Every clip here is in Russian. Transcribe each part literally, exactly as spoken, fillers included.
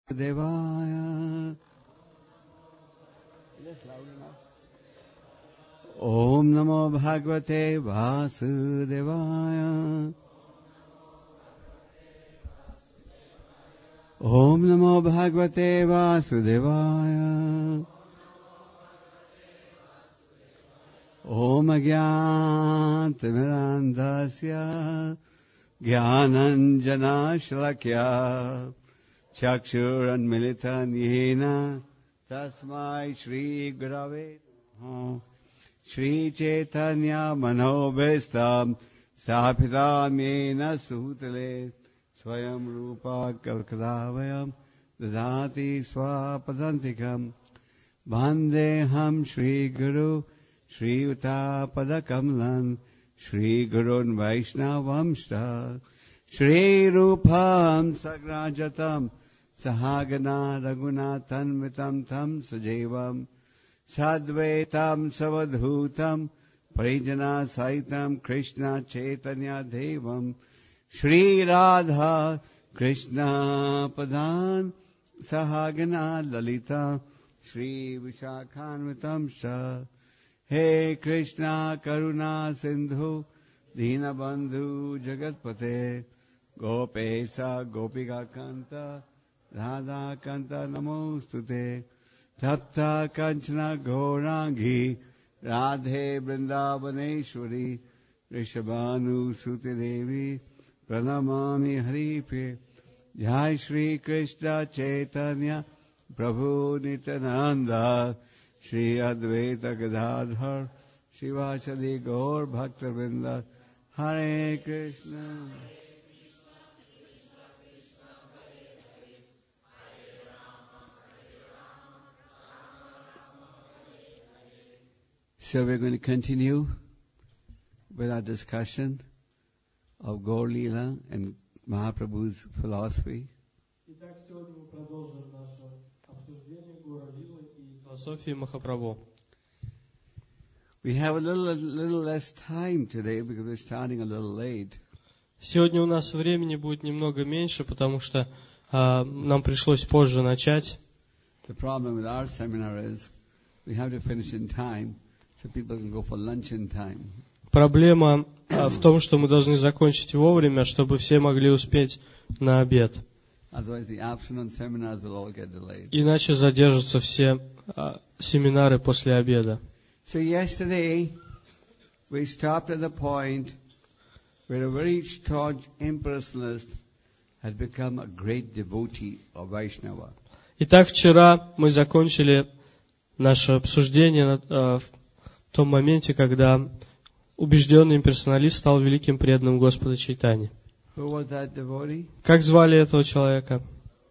Devaya. Om Namo Bhagavate Vasudevaya. Om Namo Bhagavate Vasudevaya. Om Agyantimirandasya Jnananjana Shalakya Chakshuranmilitan Yena Tasmai Shri Gurave Namaha. Shri Chaitanya Manobhistam Sthapitam Yena Sutale Swayam Rupa Kalkalavayam Dadati Swapadantikam Vandeham Shri Guru Shri Uta Padakamlan Shri Gurun Vaishnavamshta Shri Rupam Sagrajatam Sahagana Raghunathanvitam Tam Sujevam Sadvaitam Savadhutam Parijana Saitam Krishna Chaitanya Devam Shri Radha Krishna Padan Sahagana Lalita Shri Vishakhanvitam Shah. He Krishna Karuna Sindhu Dinabandhu Jagatpate Gopesa Gopika Kanta Radha Kanta Namostute Tapta Kanchana Gaurangi Radhe Vrindavaneshwari Rishabhanu Suti Devi Pranamami Haripe. Jai Shri Krishna Chaitanya Prabhu Nityananda Shri Advaita Gadadhar Shivasadi Gaur Bhaktavinda. Hare Krishna. So we're going to continue with our discussion of Gaur Leela and Mahaprabhu's philosophy. Итак, сегодня мы продолжим наше обсуждение Гора Лилы и философии Махапрабху. We have a little, a little less time today because we're starting a little late. Сегодня у нас времени будет немного меньше, потому что а, нам пришлось позже начать. The problem with our seminar is we have to finish in time so people can go for lunch in time. Проблема а, в том, что мы должны закончить вовремя, чтобы все могли успеть на обед. Otherwise the afternoon seminars will all get delayed. Иначе задержатся все а, семинары после обеда. So yesterday we stopped at the point where a very staunch impersonalist had become a great devotee of Vaishnava. Итак, вчера мы закончили наше обсуждение а, в том моменте, когда убежденный имперсоналист стал великим преданным Господа Чайтаньи. Who was that devotee? Как звали этого человека?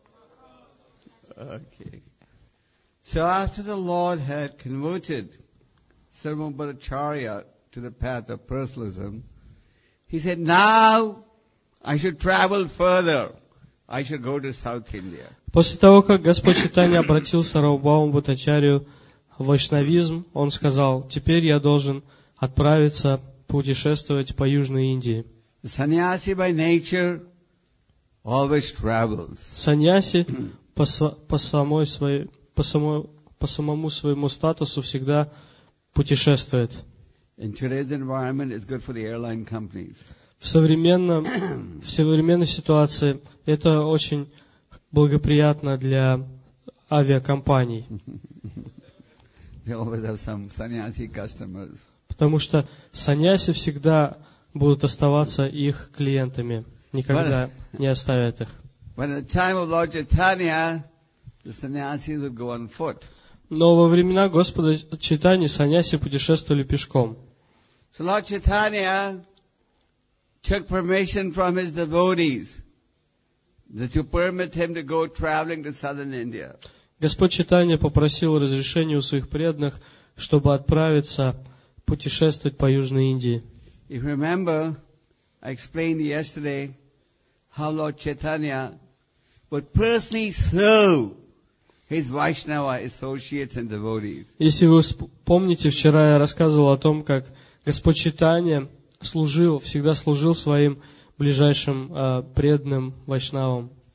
Okay. So after the Lord had converted Sarvabhaumacharya to the path of personalism, he said, now I should travel further. I should go to South India. После того, как Господь Чайтанья обратил Сарвабхаумабхаттачарью в вайшнавизм, он сказал, теперь я должен отправиться путешествовать по Южной Индии. Sannyasi by nature always travels. Саньяси по, по, самой своей, по, самой, по самому своему статусу всегда путешествует. In today's environment, it's good for the airline companies. В, современном, в современной ситуации это очень благоприятно для авиакомпаний. They always have some sannyasi customers. Потому что саньяси всегда будут оставаться их клиентами, никогда не оставят их. But at the time of Lord Chaitanya, the sannyasis would go on foot. Но во времена Господа Чайтаньи саньяси путешествовали пешком. So Lord Chaitanya took permission from his devotees that to permit him to go traveling to southern India. Господь Чайтанья попросил разрешения у своих преданных, чтобы отправиться путешествовать по Южной Индии. If you remember, I explained yesterday how Lord Chaitanya would personally serve his Vaishnava associates and devotees. Если вы помните, вчера я рассказывал о том, как Господь Чайтанья служил, всегда служил своим ближайшим э, преданным вайшнавам.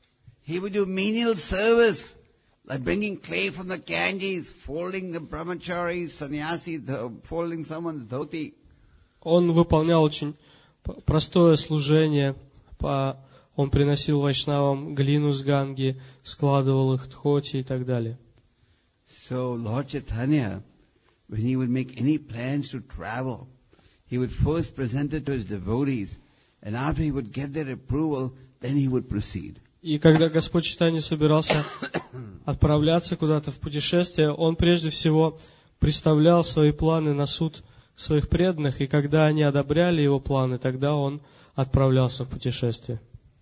he would do menial service, like bringing clay from the Ganges, folding the brahmachari, sannyasi, folding someone's dhoti. Он выполнял очень простое служение. Он приносил вайшнавам глину с Ганги, складывал их дхоти и так далее. So Lord Chaitanya, when he would make any plans to travel, he would first present it to his devotees, and after he would get their approval, then he would proceed. И когда Господь Чайтанья собирался отправляться куда-то в путешествие, он прежде всего представлял свои планы на суд своих преданных, и когда они одобряли его планы, тогда он отправлялся в путешествие.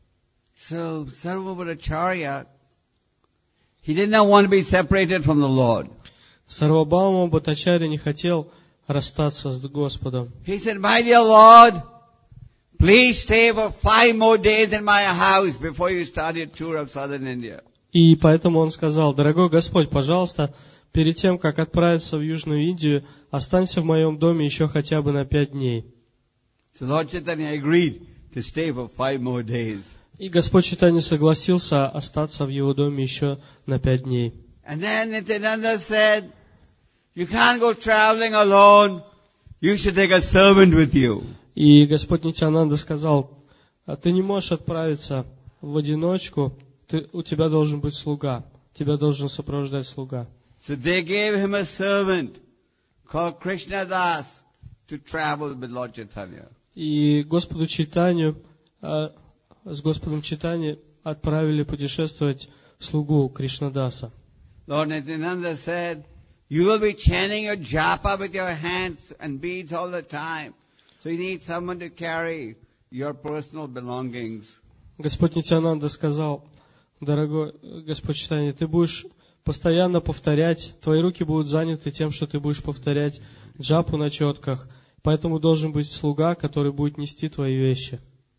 So Sarvabhaumacharya, he did not want to be separated from the Lord. Сарвабхаума Бхаттачарья не хотел расстаться с Господом. He said, "My dear Lord, please stay for five more days in my house before you start your tour of southern India." И поэтому он сказал: дорогой Господь, пожалуйста, перед тем, как отправиться в Южную Индию, останься в моем доме еще хотя бы на пять дней. So Lord Chaitanya agreed to stay for five more days. И Господь Чайтанья согласился остаться в его доме еще на пять дней. And then Nityananda said, "You can't go traveling alone. You should take a servant with you." И Господь Нитьянанда сказал: а ты не можешь отправиться в одиночку, ты, у тебя должен быть слуга, тебя должен сопровождать слуга. So they gave him a servant called Krishna Das to travel with Lord Chaitanya. И Господу Чайтанью, а, с Господом Чайтаньей отправили путешествовать слугу Кришнадаса. Lord Nityananda said, "You will be chanting your japa with your hands and beads all the time. So you need someone to carry your personal belongings." Господь Нитьянанда сказал: дорогой Господь Чайтанья, ты будешь постоянно повторять, твои руки будут заняты тем, что ты будешь повторять джапу на четках, поэтому должен быть слуга, который будет нести твои вещи.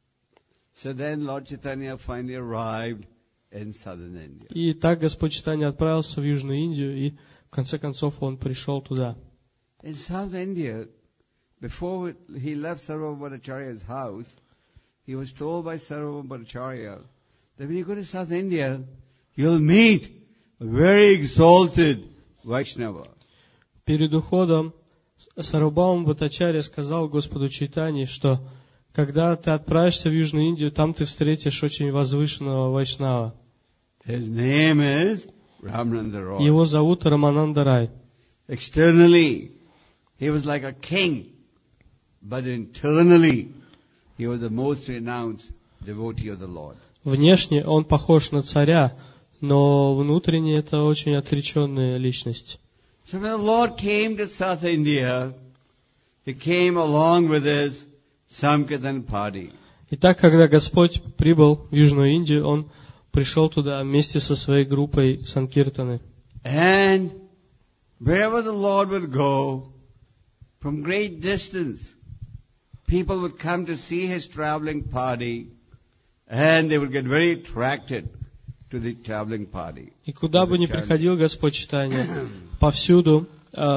So then Lord Chaitanya finally arrived in southern India. И так Господь Чайтанья отправился в Южную Индию, и в конце концов он пришел туда. In South India, before he left Sarvabhaumacharya's house, he was told by Sarvabhaumacharya that when you go to South India, you'll meet a very exalted Vaishnava. Перед уходом Сарвабхаума Бхаттачарья сказал Господу Чайтанье, что когда ты отправишься в Южную Индию, там ты встретишь очень возвышенного вайшнава. His name is Ramananda Roy. Его зовут Рамананда Рай. Externally, he was like a king, but internally, he was the most renounced devotee of the Lord. Внешне он похож на царя, но внутренне это очень отреченная личность. So when the Lord came to South India, he came along with his Sankirtan party. Итак, когда Господь прибыл в Южную Индию, он пришел туда вместе со своей группой Санкиртаны. And wherever the Lord would go, from great distance, people would come to see his traveling party, and they would get very attracted to the traveling party. И куда бы ни приходил Господь Чайтанья, повсюду,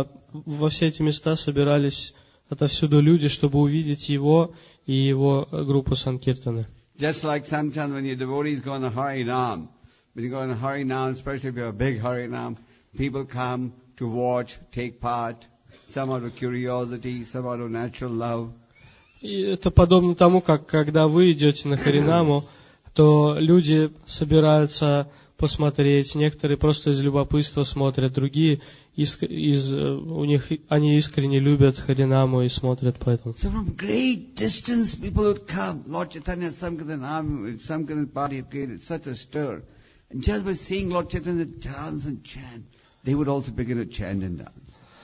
во все эти места собирались отовсюду люди, чтобы увидеть его и его группу Санкиртаны. Just like sometimes when your devotees go on a Harinam, when you go on a Harinam, especially if you have a big Harinam, people come to watch, take part, some out of curiosity, some out of natural love. И это подобно тому, как когда вы идете на Харинаму, то люди собираются посмотреть, некоторые просто из любопытства смотрят, другие из, из, у них они искренне любят Харинаму и смотрят поэтому. So from great distance people would come. Lord Chaitanya Sankirtan Army, Sankirtan party had created such a stir. And just by seeing Lord Chaitanya dance and chant, they would also begin to chant and dance.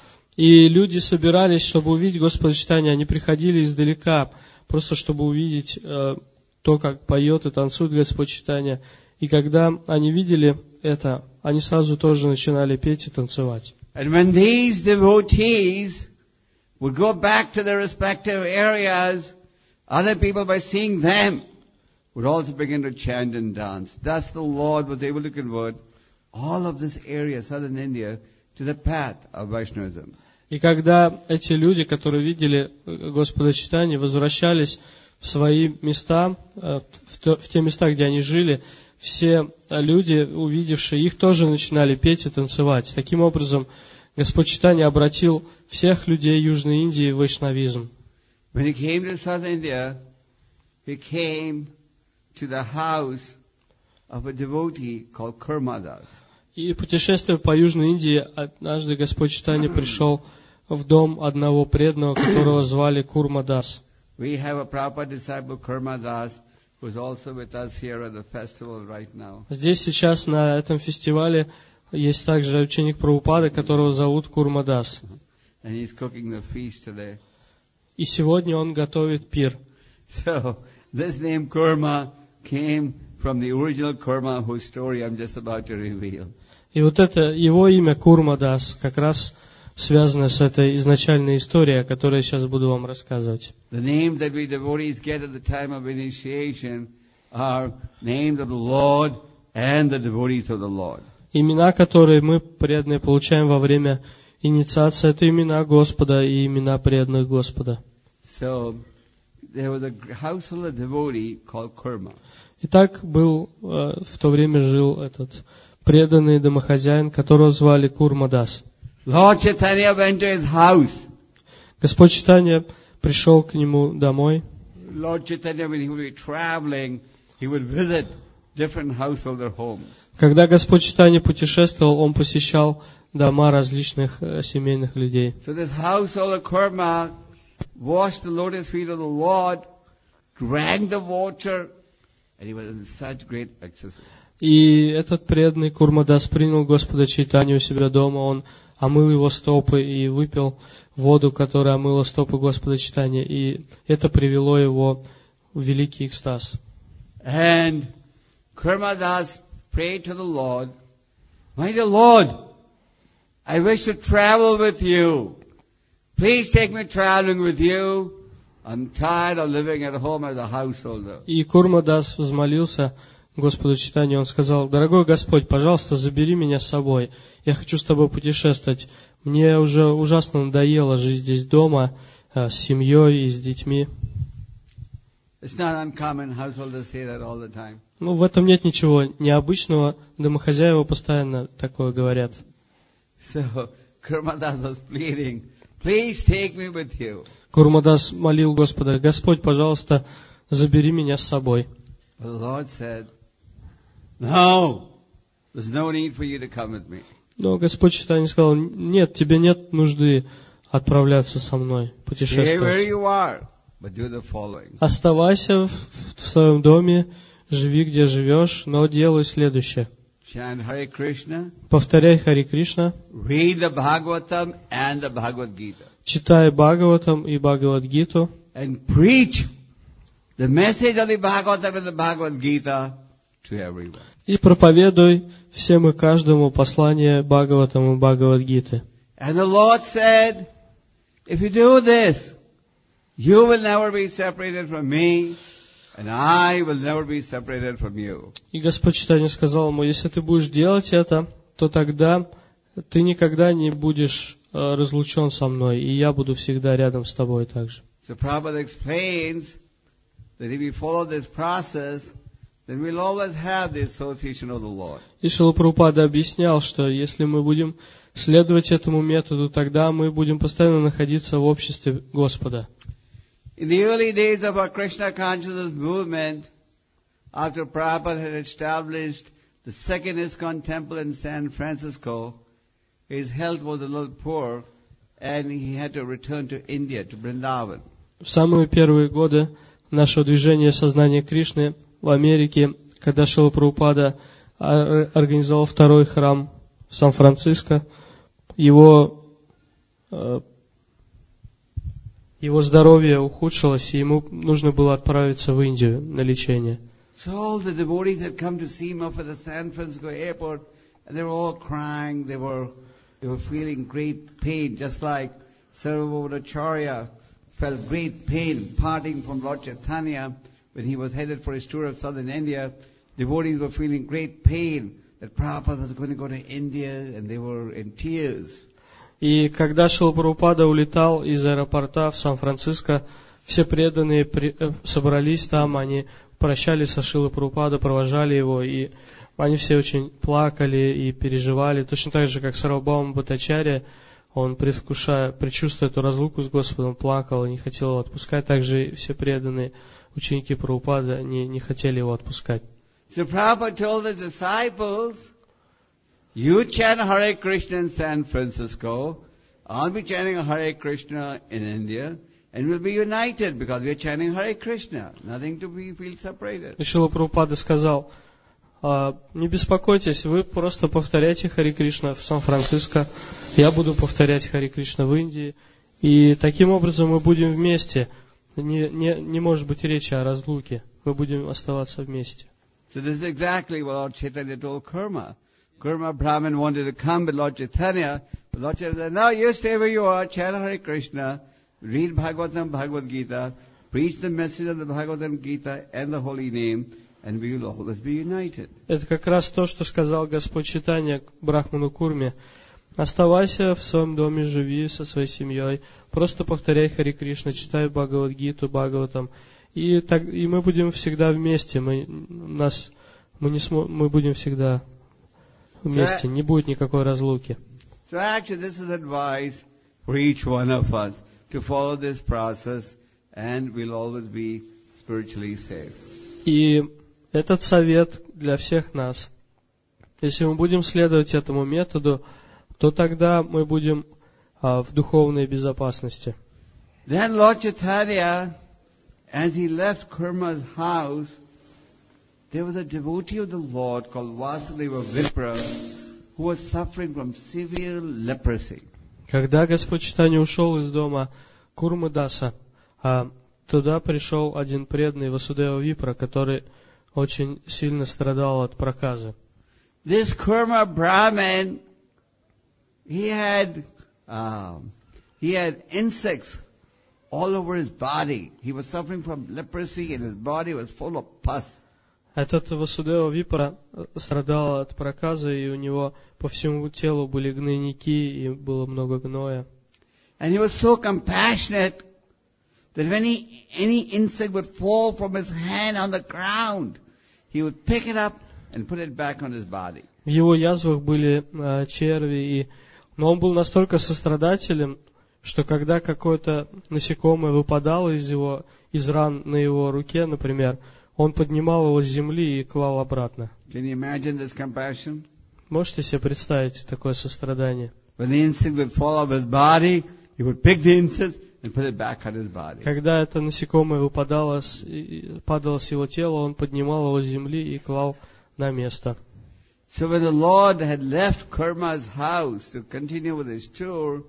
И люди собирались, чтобы увидеть Господа Чайтанья, они приходили издалека, просто чтобы увидеть э, то, как поет и танцует Господь Чайтанья. И когда они видели это, они сразу тоже начинали петь и танцевать. And when these devotees would go back to their respective areas, other people, by seeing them, would also begin to chant and dance. Thus the Lord was able to convert all of this area, southern India, to the path of Vaishnavism. И когда эти люди, которые видели Господа Чайтаньи, возвращались в свои места, в те места, где они жили, все люди, увидевшие их, тоже начинали петь и танцевать. Таким образом, Господь Чайтанья обратил всех людей Южной Индии в вайшнавизм. When he came to South India, he came to the house of a devotee called Kurmadas. И путешествуя по Южной Индии, однажды Господь Чайтанья пришел в дом одного преданного, которого звали Курмадас. We have a Prabhupada disciple, Kurmadas, who is also with us here at the festival right now. Здесь сейчас на этом фестивале есть также ученик Прабхупады, которого зовут Курмадас. And he's cooking the feast today. И сегодня он готовит пир. So, this name Kurma came from the original Kurma whose story I'm just about to reveal. И вот это его имя Курмадас как раз связано с этой изначальной историей, о которой я сейчас буду вам рассказывать. The names that we devotees get at the time of initiation are names of the Lord and the devotees of the Lord. Имена, которые мы преданные получаем во время инициации, это имена Господа и имена преданных Господа. So, there was a household devotee called Kurma. Итак, был э, в то время жил этот преданный домохозяин, которого звали Курмадас. Lord Chaitanya went to his house. Господь Чайтанья пришел к нему домой. Lord Chaitanya, when he would be traveling, he would visit different householder homes. Когда Господь Чайтанья путешествовал, он посещал дома различных э, семейных людей. So this householder Kurma washed the lotus feet of the Lord, drank the water, and he was in such great ecstasy. И этот преданный Курмадас принял Господа Чайтанью у себя дома, он омыл его стопы и выпил воду, которая омыла стопы Господа Чайтаньи, и это привело его в великий экстаз. And Kurmadas prayed to the Lord, "My dear Lord, I wish to travel with you. Please take me traveling with you. I'm tired of living at home as a householder." И Курмадас взмолился Господу Чайтанье, он сказал: «Дорогой Господь, пожалуйста, забери меня с собой. Я хочу с тобой путешествовать. Мне уже ужасно надоело жить здесь дома э, с семьей и с детьми». It's not uncommon householders say that all the time. Ну, в этом нет ничего необычного. Домохозяева постоянно такое говорят. So Kurmadas was pleading, "Please take me with you." Курмадас молил Господа: «Господь, пожалуйста, забери меня с собой». But the Lord said, "No, there's no need for you to come with me. Но Господь Чайтанья сказал: «Нет, тебе нет нужды отправляться со мной, Stay where путешествовать. you are, but do the following. Оставайся в, в своем доме, живи где живешь, но делай следующее. Chant Hare Krishna, Повторяй Хари Кришна, read the Bhagavatam and the Bhagavad Gita, читай Бхагаватам и Бхагавад-гиту, and preach the message of the Bhagavatam and the Bhagavad Gita to everyone." и проповедуй всем и каждому послание Бхагаватам и Бхагавад-гиты. And the Lord said, "If you do this, you will never be separated from me, and I will never be separated from you." И Господь Чайтанья сказал ему: «Если ты будешь делать это, то тогда ты никогда не будешь э, разлучен со мной, и я буду всегда рядом с тобой также». So Prabhupada explains that if we follow this process, then we'll always have the association of the Lord. И Шрила Прабхупада объяснял, что если мы будем следовать этому методу, тогда мы будем постоянно находиться в обществе Господа. In the early days of our Krishna consciousness movement, after Prabhupada had established the second ISKCON temple in San Francisco, his health was a little poor, and he had to return to India, to Vrindavan. В самые первые годы нашего движения сознания Кришны в Америке, когда Шрила Прабхупада организовал второй храм в Сан-Франциско, его, его здоровье ухудшилось, и ему нужно было отправиться в Индию на лечение. So all the devotees had come to see him up at the San Francisco airport, and they were all crying. They were, they were feeling great pain, just like Sarvabhaumacharya felt great pain parting from Lord Chaitanya when he was headed for his tour of southern India. Devotees were feeling great pain that Prabhupada was going to go to India, and they were in tears. И когда Шрила Прабхупада улетал из аэропорта в Сан-Франциско, все преданные при, э, собрались там, они прощались со Шрилой Прабхупадой, провожали его, и они все очень плакали и переживали, точно так же, как Сарвабхаума Бхаттачарья, он, предвкушая, предчувствуя эту разлуку с Господом, плакал и не хотел его отпускать. Также и все преданные ученики Прабхупады не, не хотели его отпускать. So Prabhupada told the disciples, you chant Hare Krishna in San Francisco, I'll be chanting Hare Krishna in India, and we'll be united because we're chanting Hare Krishna. Nothing to be feel separated. И Шрила Прабхупада сказал, не беспокойтесь, вы просто повторяйте Харе Кришна в Сан-Франциско, я буду повторять Харе Кришна в Индии, и таким образом мы будем вместе. Не, не, не может быть речи о разлуке, мы будем оставаться вместе. So this is exactly what Lord Chaitanya told Kurma. Kurma Brahmin wanted to come with Lord Chaitanya, but Lord Chaitanya said, no, you stay where you are, chant Hare Krishna, read Bhagavatam, Bhagavad Gita, preach the message of the Bhagavatam Gita and the holy name, and we will always be united. Это как раз то, что сказал Господь Чайтанья к Брахману Курме. Оставайся в своем доме, живи со своей семьей, просто повторяй Харе Кришна, читай Бхагавад-гиту, Бхагаватам, и, так, и мы будем всегда вместе, мы, нас, мы, не смо, мы будем всегда вместе, не будет никакой разлуки. So actually this is advice for each one of us to follow this process, and we'll always be spiritually safe. И этот совет для всех нас. Если мы будем следовать этому методу, то тогда мы будем а, в духовной безопасности. Then Lord Chaitanya, as he left Kurma's house, there was a devotee of the Lord called Vasudeva Vipra, who was suffering from severe leprosy. Когда Господь Чайтанья ушел из дома Курмы Даса, а, туда пришел один преданный Васудева Випра, который очень сильно страдал от проказы. This Kurma Brahmin, he had um, he had insects all over his body. He was suffering from leprosy, and his body was full of pus. Этот Васудева Випра страдал от проказы, и у него по всему телу были гнойники, и было много гноя. And he was so compassionate that when he, any insect would fall from his hand on the ground, he would pick it up and put it back on his body. В его язвах были э, черви, и... но он был настолько сострадателен, что когда какое-то насекомое выпадало из его, из ран на его руке, например, он поднимал его с земли и клал обратно. Can you imagine this compassion? Можете себе представить такое сострадание? When the insect would fall off his body, he would pick the insect and put it back on his body. Когда это насекомое выпадало, с, падало с его тела, он поднимал его с земли и клал на место. So when the Lord had left Kurma's house to continue with his tour,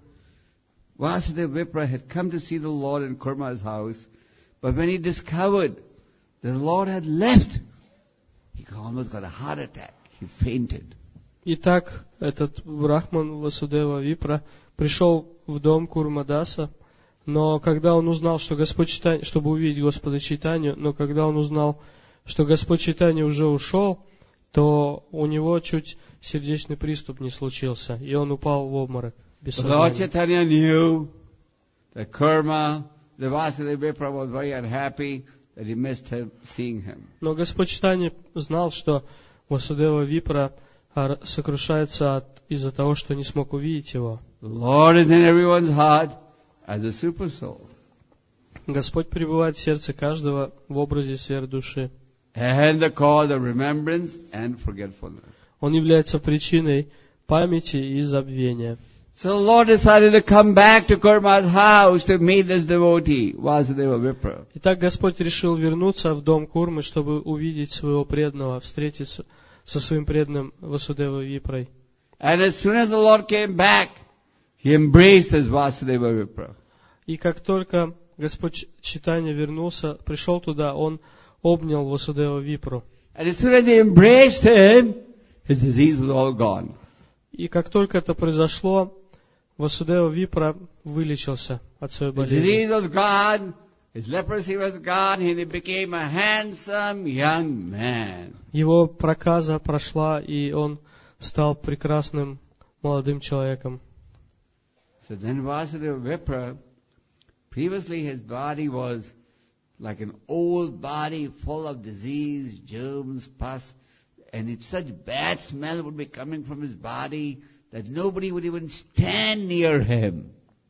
Vasudeva Vipra had come to see the Lord in Kurma's house, but when he discovered the Lord had left, he almost got a heart attack. He fainted. Итак, этот Брахман Васудева Випра пришел в дом Курмадаса, но когда он узнал, что Господь Чайтанья, чтобы увидеть Господа Чайтанью, но когда он узнал, что Господь Чайтанья уже ушел, то у него чуть сердечный приступ не случился, и он упал в обморок без сознания. Lord Chaitanya knew that Kurma, the Vasudeva Vipra, was very unhappy that he missed him, seeing him. Но Господь Чайтанья знал, что Васудева Випра сокрушается от, из-за того, что не смог увидеть его. The Lord is in everyone's heart as a super soul. Господь пребывает в сердце каждого в образе сверхдуши. And the cause of remembrance and forgetfulness. Он является причиной памяти и забвения. So the Lord decided to come back to Kurma's house to meet this devotee, Vasudeva Vipra. Итак, Господь решил вернуться в дом Курмы, чтобы увидеть своего преданного, встретиться со своим преданным Васудева Випрой. And as soon as the Lord came back, he embraced his Vasudeva Vipra. И как только Господь Чайтанья вернулся, пришел туда, он обнял Васудева Випру. And as soon as he embraced him, his disease was all gone. И как только это произошло, Васудева Випра вылечился от своей His болезни. disease was gone, his leprosy was gone, and he became a handsome young man. Его проказа прошла, и он стал прекрасным молодым человеком. So then Vasudeva Vipra Previously his body was like an old body full of disease, germs, pus, and it's such bad smell would be coming from his body that nobody would even stand near him.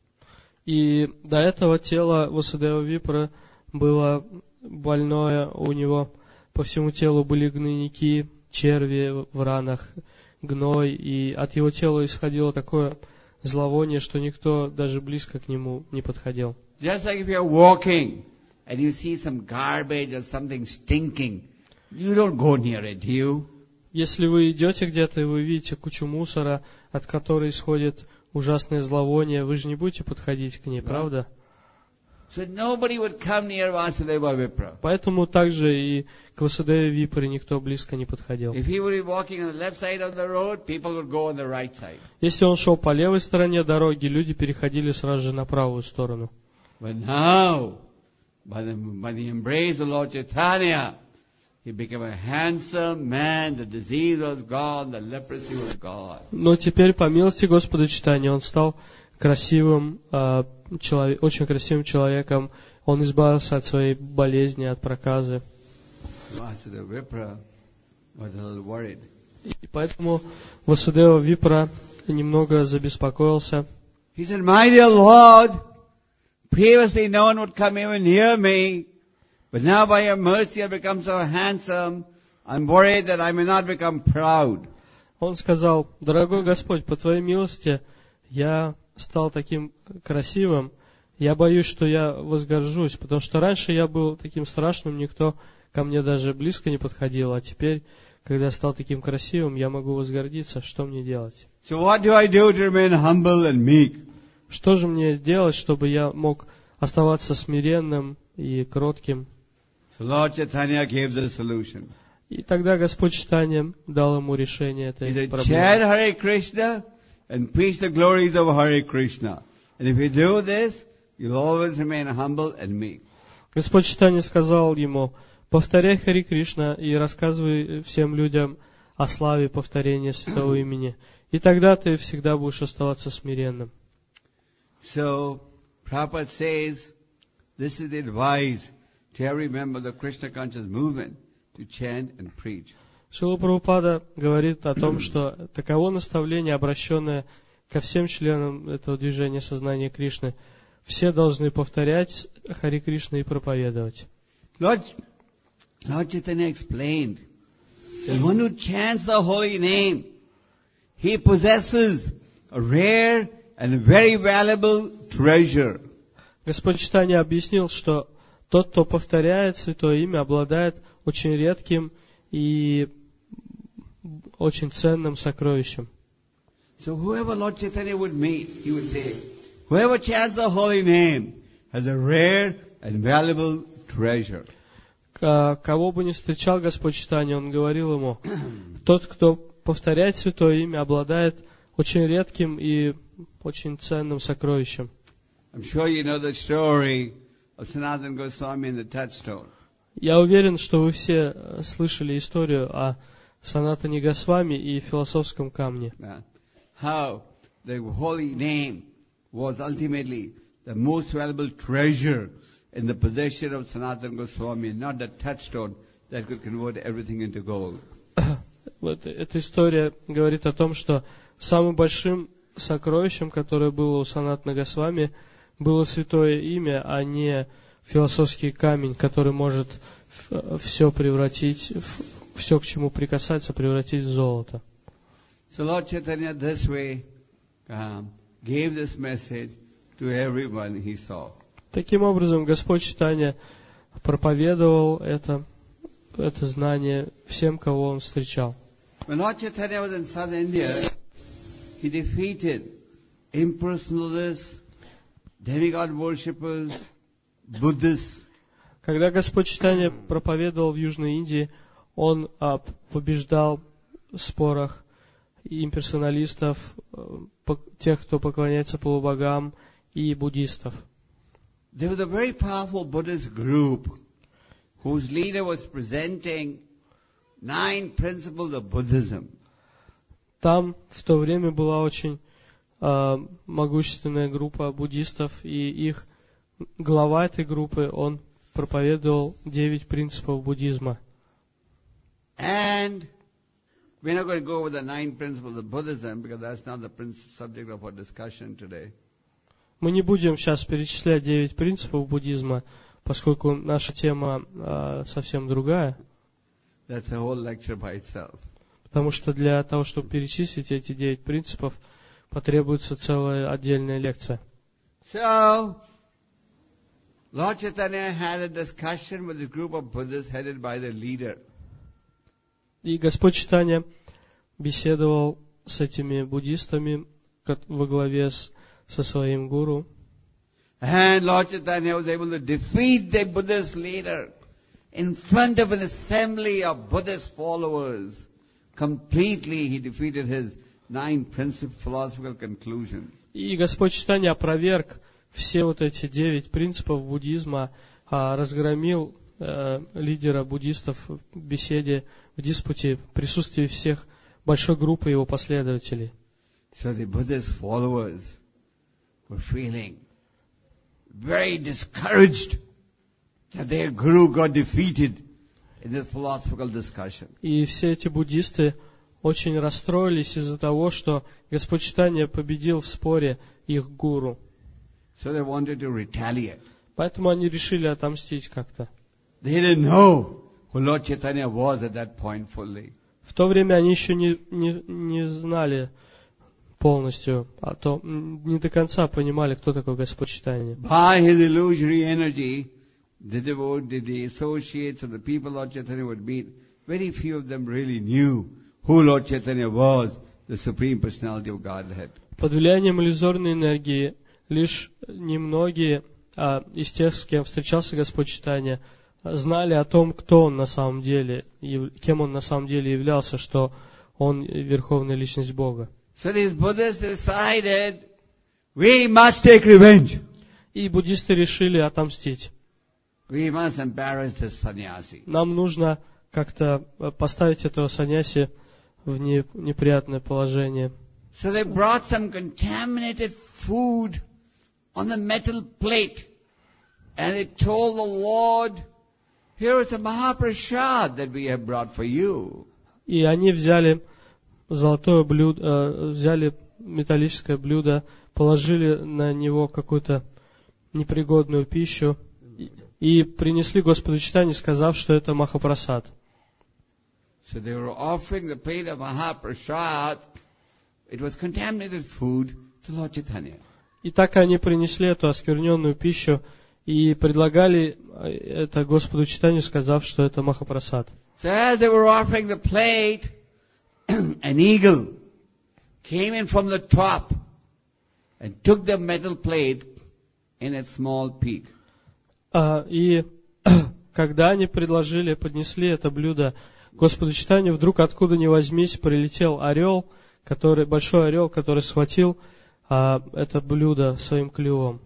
И до этого тело Васудева Випра было больное, у него по всему телу были гнойники, черви в ранах, гной, и от его тела исходило такое зловоние, что никто даже близко к нему не подходил. Just like if you're walking and you see some garbage or something stinking, you don't go near it, do you? Если вы идете где-то и вы видите кучу мусора, от которой исходит ужасное зловоние, вы же не будете подходить к ней, правда? So nobody would come near Vasudeva Vipra. Поэтому также и к Васудеве Випре никто близко не подходил. If he would be walking on the left side of the road, people would go on the right side. Если он шел по левой стороне дороги, люди переходили сразу же на правую сторону. But now, by the, by the embrace of Lord Chaitanya, he became a handsome man, the disease was gone, the leprosy was gone. Но теперь, по милости Господа Чайтаньи, он стал красивым, э, человек, очень красивым человеком. Он избавился от своей болезни, от проказы. Vasudeva Vipra was a little worried. И поэтому Васудева Випра немного забеспокоился. He said, "My dear Lord, previously no one would come even near me, but now by your mercy I've become so handsome, I'm worried that I may not become proud." Он сказал: «Дорогой Господь, по Твоей милости я стал таким красивым, я боюсь, что я возгоржусь, потому что раньше я был таким страшным, никто ко мне даже близко не подходил, а теперь, когда я стал таким красивым, я могу возгордиться, что мне делать?» So what do I do to remain humble and meek? Что же мне делать, чтобы я мог оставаться смиренным и кротким? So Lord Chaitanya gave the solution. И тогда Господь Чайтанья дал ему решение этой He said, проблемы. chant Hare Krishna and preach the glories of Hare Krishna. And if you do this, you'll always remain humble and meek. Господь Чайтанья сказал ему: повторяй Хари Кришна и рассказывай всем людям о славе повторения святого имени. И тогда ты всегда будешь оставаться смиренным. So, Prabhupada says, this is the advice to every member of the Krishna conscious movement to chant and preach. Шрила Прабхупада говорит о том, что таково наставление, обращенное ко всем членам этого движения сознания Кришны. Все должны повторять Хари Кришна и проповедовать. Lord, Lord Chaitanya explained that one who chants the holy name, he possesses a rare and very valuable treasure. Господь Чайтанья объяснил, что тот, кто повторяет святое имя, обладает очень редким и очень ценным сокровищем. So whoever Lord Chaitanya would meet, he would say, whoever chants the holy name has a rare and valuable treasure. Кого бы ни встречал Господь Чайтанья, он говорил ему: тот, кто повторяет святое имя, обладает очень редким и очень ценным сокровищем. I'm sure you know the story of Sanatana Goswami and the touchstone. Я уверен, что вы все слышали историю о Санатане Госвами и философском камне. Yeah. How the holy name was ultimately the most valuable treasure in the possession of Sanatana Goswami, not the touchstone that could convert everything into gold. Вот эта история говорит о том, что самым большим сокровищем, которое было у Санатана Госвами, было святое имя, а не философский камень, который может все превратить, все, к чему прикасаться, превратить в золото. So Lord Chaitanya this way um, gave this message to everyone he saw. Таким образом, Господь Чайтанья проповедовал это, это знание всем, кого он встречал. When Lord Chaitanya was in South India, he defeated impersonalists, demigod worshippers, Buddhists. Когда Господь Чайтанья проповедовал в Южной Индии, он а, побеждал в спорах имперсоналистов, по, тех, кто поклоняется полубогам, и буддистов. There was a very powerful Buddhist group whose leader was presenting nine principles of Buddhism. Там в то время была очень а, могущественная группа буддистов, и их глава этой группы, он проповедовал девять принципов буддизма. And we're not going to go over the nine principles of Buddhism because that's not the subject of our discussion today. Мы не будем сейчас перечислять девять принципов буддизма, поскольку наша тема а, совсем другая. That's a whole lecture by itself. Потому что для того, чтобы перечислить эти девять принципов, потребуется целая отдельная лекция. So, Lord Chaitanya had a discussion with a group of Buddhists headed by the leader. И Господь Чайтанья беседовал с этими буддистами во главе с, со своим гуру. And Lord Chaitanya was able to defeat the Buddhist leader in front of an assembly of Buddhist followers. Completely he defeated his nine principal philosophical conclusions. И Господь Чайтанья опроверг все вот эти девять принципов буддизма, а разгромил э, лидера буддистов в беседе, в диспуте, в присутствии всех большой группы его последователей. So the Buddhist followers were feeling very discouraged that their guru got defeated in this philosophical discussion. И все эти буддисты очень расстроились из-за того, что Господь Чайтанья победил в споре их гуру. So they wanted to retaliate. Поэтому они решили отомстить как-то. They didn't know who Lord Chaitanya was at that point fully. В то время они еще не, не, не знали полностью, а то не до конца понимали, кто такой Господь Чайтанья. By his illusory energy, the devotees, the associates of the people Lord Chaitanya would meet, very few of them really knew who Lord Chaitanya was, the Supreme Personality of Godhead. Под влиянием иллюзорной энергии лишь немногие а, из тех, с кем встречался Господь Чайтанья, знали о том, кто он на самом деле, и кем он на самом деле являлся, что он верховная личность Бога. So these Buddhists decided, we must take revenge. И буддисты решили отомстить. We must embarrass this sannyasi. Нам нужно как-то поставить этого саньяси в не, неприятное положение. So they brought some contaminated food on the metal plate. And they told the Lord, here is a Mahaprasad that we have brought for you. И они взяли золотое блюдо, э, взяли металлическое блюдо, положили на него какую-то непригодную пищу и, и принесли Господу Чайтанье, сказав, что это Махапрасад. So they were offering the plate of Mahaprasad. It was contaminated food to Lord Chaitanya. И так они принесли эту оскверненную пищу и предлагали это Господу Чайтанье, сказав, что это Махапрасад. So as they were offering the plate, an eagle came in from the top and took the metal plate in its small peak. А, и когда они предложили, поднесли это блюдо Господу Чайтанье, вдруг откуда ни возьмись прилетел орел, который, большой орел, который схватил а, это блюдо своим клювом.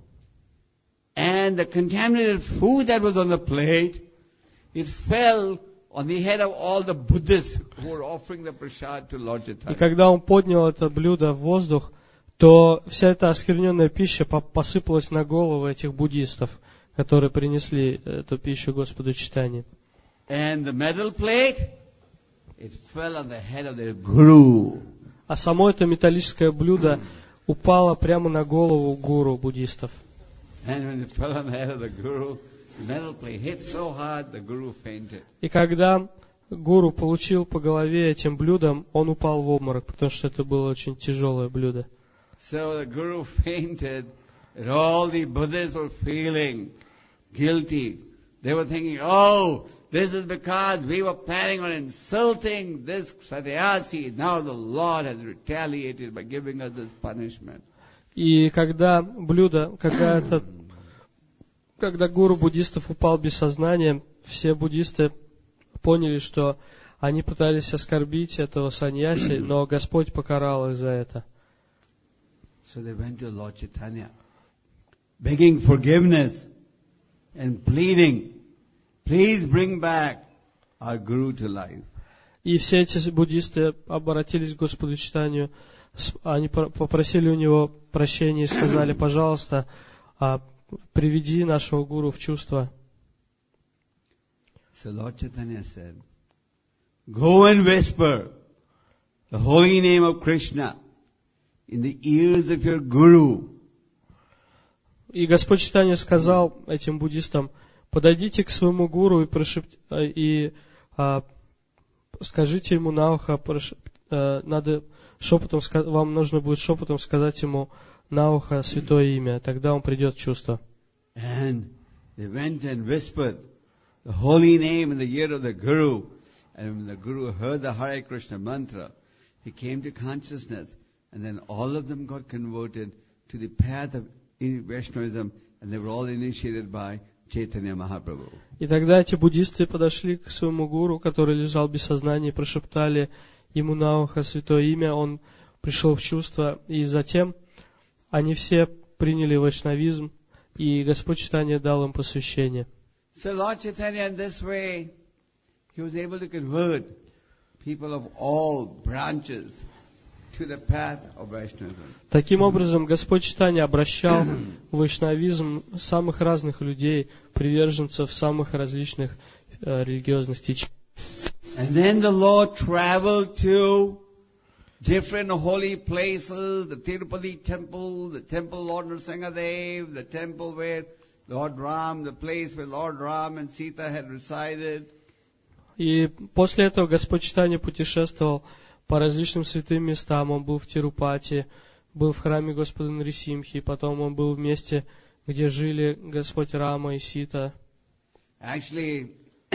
And the contaminated food that was on the plate, it fell on the head of all the Buddhists who were offering the prasad to Lord И Chaitanya. когда он поднял это блюдо в воздух, то вся эта оскверненная пища посыпалась на головы этих буддистов, которые принесли эту пищу Господу Чайтанье. And the metal plate, it fell on the head of their guru. А само это металлическое блюдо упало прямо на голову гуру буддистов. And when it fell on the head of the guru, the metal plate hit so hard, the guru fainted. И когда гуру получил по голове этим блюдом, он упал в обморок, потому что это было очень тяжелое блюдо. So the guru fainted, and all the Buddhists were feeling guilty. They were thinking, oh, this is because we were planning on insulting this sannyasi. Now the Lord has retaliated by giving us this punishment. И когда блюдо, когда этот, когда гуру буддистов упал без сознания, все буддисты поняли, что они пытались оскорбить этого саньяси, но Господь покарал их за это. So they went to Lord Chaitanya, begging forgiveness and pleading, please bring back our guru to life. И все эти буддисты обратились к Господу Чайтанью, они попросили у него прощения и сказали, пожалуйста, приведи нашего гуру в чувство. So Lord Chaitanya said, go and whisper the holy name of Krishna in the ears of your guru. И Господь Чайтанья сказал этим буддистам: подойдите к своему гуру и, прошеп... и а, скажите ему на ухо, прошеп... а, надо шепотом, вам нужно будет шепотом сказать ему на ухо святое имя, тогда он придет в чувство. And they went and whispered the holy name in the ear of the guru. And when the guru heard the Hare Krishna mantra, he came to consciousness. And then all of them got converted to the path of Vaishnavism, and they were all initiated by Chaitanya Mahaprabhu. И тогда эти буддисты подошли к своему гуру, который лежал без сознания, и прошептали ему на ухо святое имя, он пришел в чувство, и затем они все приняли вайшнавизм, и Господь Чайтанья дал им посвящение. So Lord Chaitanya, in this way, he was able to convert people of all branches to the path of Vaishnavism. Таким образом, Господь Чайтанья обращал в вайшнавизм самых разных людей, приверженцев самых различных э, религиозных течений. And then the Lord traveled to different holy places, the Tirupati temple, the temple Lord Nrsingadev, the temple where Lord Ram, the place where Lord Ram and Sita had resided. И после этого Господь Чайтанья путешествовал по различным святым местам. Он был в Тирупати, был в храме Господа Нрисимхи, потом он был в месте, где жили Господь Рама и Сита. Actually,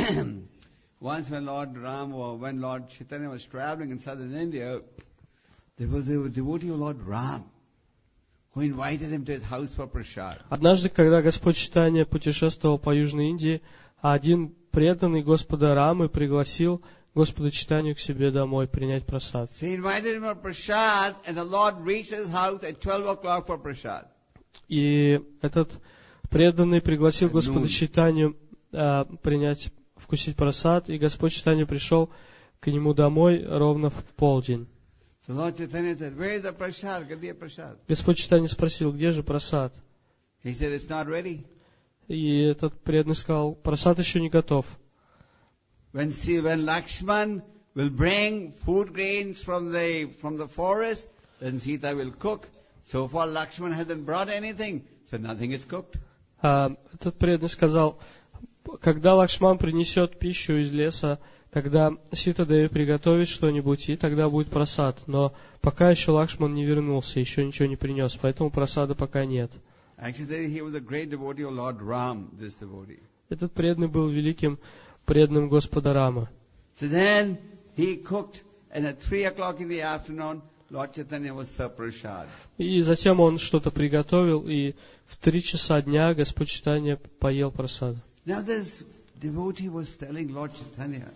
once when Lord Ram or when Lord Chaitanya was traveling in southern India, there was a devotee of Lord Ram who invited him to his house for prasad. Однажды, когда Господь Чайтанья путешествовал по Южной Индии, один преданный Господа Рамы пригласил Господа Чайтанью к себе домой принять прасад. So he invited him for prasad, and the Lord reached his house at twelve o'clock for prasad. И этот преданный пригласил Господа Чайтанью а, принять, вкусить прасад, и Господь Чайтанья пришел к нему домой ровно в полдень. So Lord Chaitanya said, where is the prasad? Give me a prasad. Господь Чайтанья спросил, где же прасад? He said, it's not ready. И этот преданный сказал, прасад еще не готов. When, see, when Lakshman will bring food grains from the from the forest, then Sita will cook. So far Lakshman hasn't brought anything, so nothing is cooked. А, этот преданный сказал, когда Лакшман принесет пищу из леса, тогда Сита Деви приготовит что-нибудь, и тогда будет прасад. Но пока еще Лакшман не вернулся, еще ничего не принес, поэтому прасада пока нет. Actually, he was a great devotee of Lord Ram, this devotee. Этот преданный был великим преданным Господа Рама. So then he cooked, and at three o'clock in the afternoon, Lord Chaitanya was served prasad. И затем он что-то приготовил, и в три часа дня Господь Чайтанья поел прасад. Now this devotee was telling Lord Chaitanya,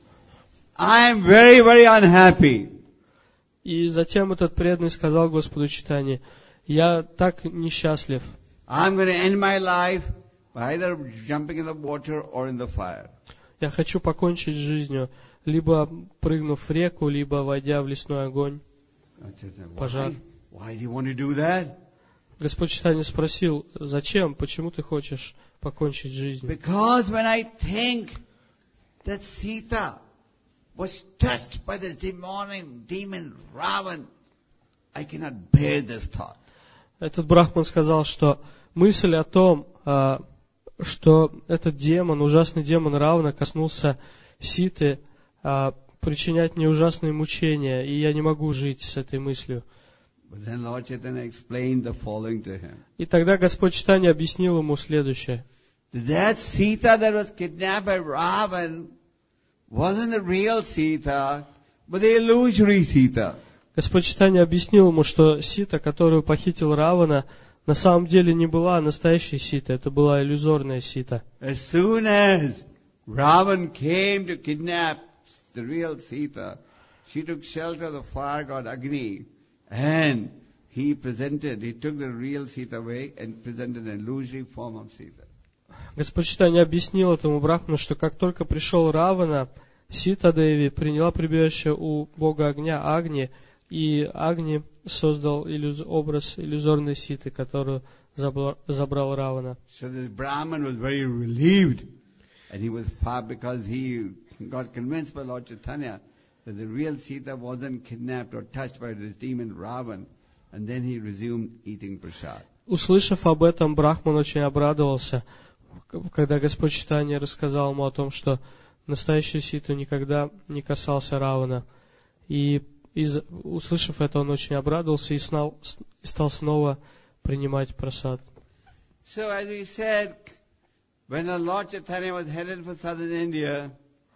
I am very, very unhappy. И затем этот преданный сказал Господу Чайтанье, я так несчастлив. I'm going to end my life by either jumping in the water or in the fire. Я хочу покончить с жизнью, либо прыгнув в реку, либо войдя в лесной огонь, пожар. Why do you want to do that? Господь Чайтанья спросил, зачем, почему ты хочешь покончить с жизнью? Because when I think that Sita was touched by this demonic demon Ravan, I cannot bear this thought. Этот брахман сказал, что мысль о том, что этот демон, ужасный демон Равана коснулся Ситы, причинять мне ужасные мучения, и я не могу жить с этой мыслью. But then Lord Chaitanya explained the following to him. И тогда Господь Чайтанья объяснил ему следующее. That Sita that was kidnapped by Ravan wasn't the real Sita, but the illusory Sita. Господь Чайтанья объяснил ему, что Сита, которую похитил Равана, на самом деле не была настоящей Ситой, это была иллюзорная Сита. As soon as Ravan came to kidnap the real Sita, she took shelter of the fire god Agni, and he presented, he took the real Sita away and presented an illusory form of Sita. Господь Чайтанья объяснил этому брахману, что как только пришел Равана, Сита Деви приняла прибежище у бога огня Агни И Агни создал иллюз... образ иллюзорной Ситы, которую забрал, забрал Равана. So this Brahman was very relieved, and he was far because he got convinced by Lord Chaitanya that the real Sita wasn't kidnapped or touched by this demon Ravan, and then he resumed eating prasad. Услышав об этом, Брахман очень обрадовался, когда Господь Чайтанья рассказал ему о том, что настоящую Ситу никогда не касался Равана. И из, услышав это, он очень обрадовался и, снал, и стал снова принимать прасад. So as we said, when the Lord Chaitanya was headed for southern India,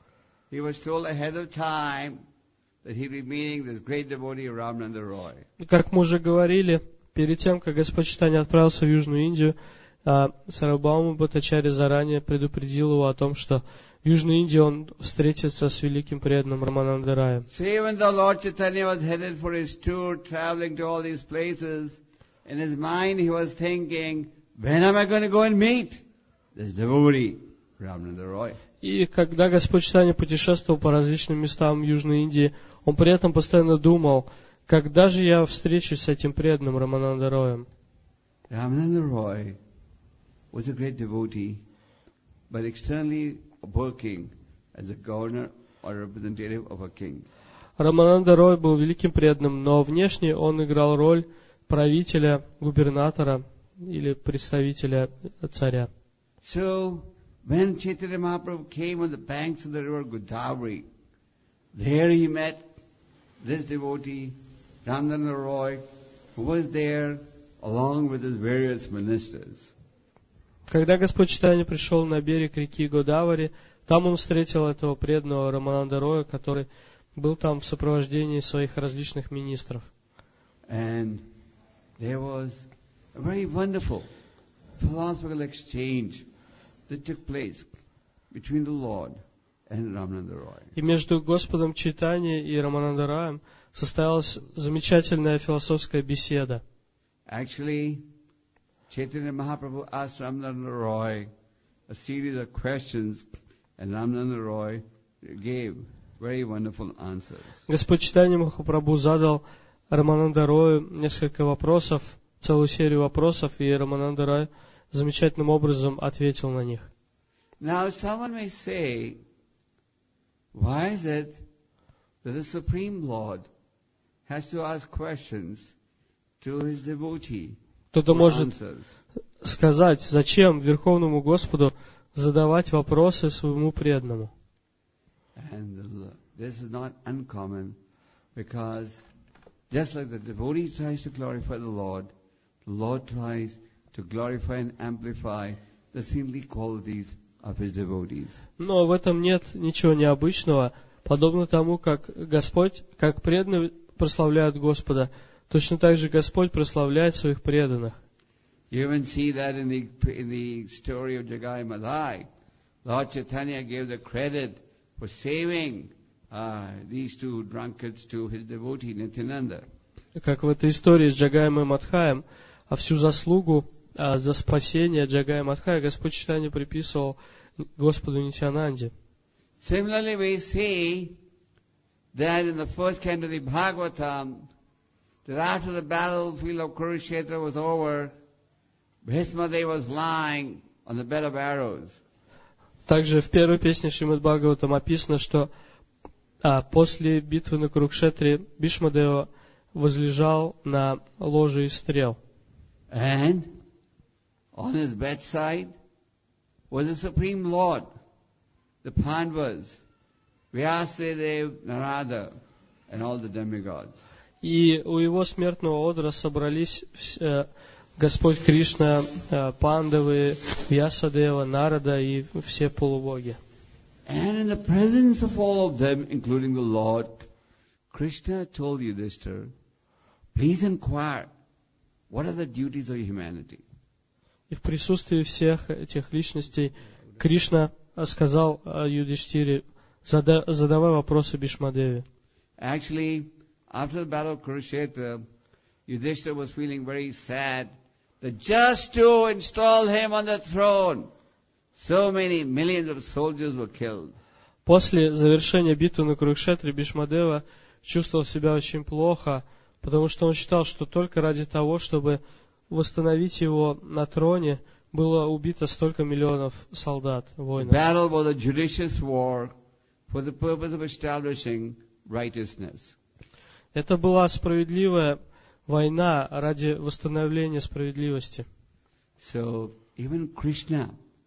he was told ahead of time that he'd be meeting this great devotee Ramananda Roy. Как мы уже говорили, перед тем, как Господь Чайтанья отправился в Южную Индию, Сарвабхаума Бхаттачарья заранее предупредил его о том, что в Южной Индии он встретится с великим преданным Раманандараем. So even though Lord Chaitanya was headed for his tour, traveling to all these places, in his mind he was thinking, when am I going to go and meet this devotee Ramananda Roy? И когда Господь Чайтанья путешествовал по различным местам в Южной Индии, он при этом постоянно думал, когда же я встречусь с этим преданным Раманандароем. Ramananda Roy was a great devotee, but externally working as a governor or representative of a king. Рамананда Рой был великим преданным, но внешне он играл роль правителя, губернатора или представителя царя. So, when Chaitanya Mahaprabhu came on the banks of the river Godavari, there he met this devotee, Ramananda Roy, who was there along with his various ministers. Когда Господь Чайтанья пришел на берег реки Годавари, там он встретил этого преданного Рамананда Роя, который был там в сопровождении своих различных министров. And there was a very wonderful philosophical exchange that took place between the Lord and Ramananda Roy. И между Господом Чайтаньей и Раманандараем состоялась замечательная философская беседа. Actually, Chaitanya Mahaprabhu asked Ramananda Roy a series of questions, and Ramananda Roy gave very wonderful answers. Господь Чайтанья Махапрабху задал Рамананда Рою несколько вопросов, целую серию вопросов, и Рамананда Рой замечательным образом ответил на них. Now, someone may say, why is it that the Supreme Lord has to ask questions to his devotee? Кто-то может сказать, зачем Верховному Господу задавать вопросы своему преданному? And this is not uncommon, because just like the devotee tries to glorify the Lord, the Lord tries to glorify and amplify the saintly qualities of his devotees. Но в этом нет ничего необычного, подобно тому, как Господь, как преданные прославляют Господа, точно так же Господь прославляет своих преданных. You even see that in the in the story of Jagai Madhai. Lord Chaitanya gave the credit for saving uh, these two drunkards to his devotee Nityananda. Как в этой истории с Джагаем и Мадхаем, а всю заслугу а, за спасение Джагая и Мадхая Господь Чайтанья приписывал Господу Нитьянанде. Similarly, we see that in the first canto of the Bhagavatam, that after the battlefield of Kurukshetra was over, Bhismadeva was lying on the bed of arrows. Также в первой песне Шримад Бхагаватам описано, что а, после битвы на Курукшетре Бхишмадева возлежал на ложе из стрел. And on his bedside was the Supreme Lord, the Pandavas, Vyasadeva, Narada, and all the demigods. И у его смертного одра собрались э, Господь Кришна, э, Пандавы, Вьясадева, Нарада и все полубоги. And in the presence of all of them, including the Lord, Krishna told Yudhishthira, please inquire, what are the duties of humanity? И в присутствии всех этих личностей Кришна сказал Юдхиштире, задавай вопросы Бхишмадеве. Actually, after the battle of Kurukshetra, Yudhishthira was feeling very sad that just to install him on the throne, so many millions of soldiers were killed. После завершения битвы на Курукшетре Бхишмадева чувствовал себя очень плохо, потому что он считал, что только ради того, чтобы восстановить его на троне, было убито столько миллионов солдат, The воинов. battle was a judicious war for the purpose of establishing righteousness. Это была справедливая война ради восстановления справедливости. So even Krishna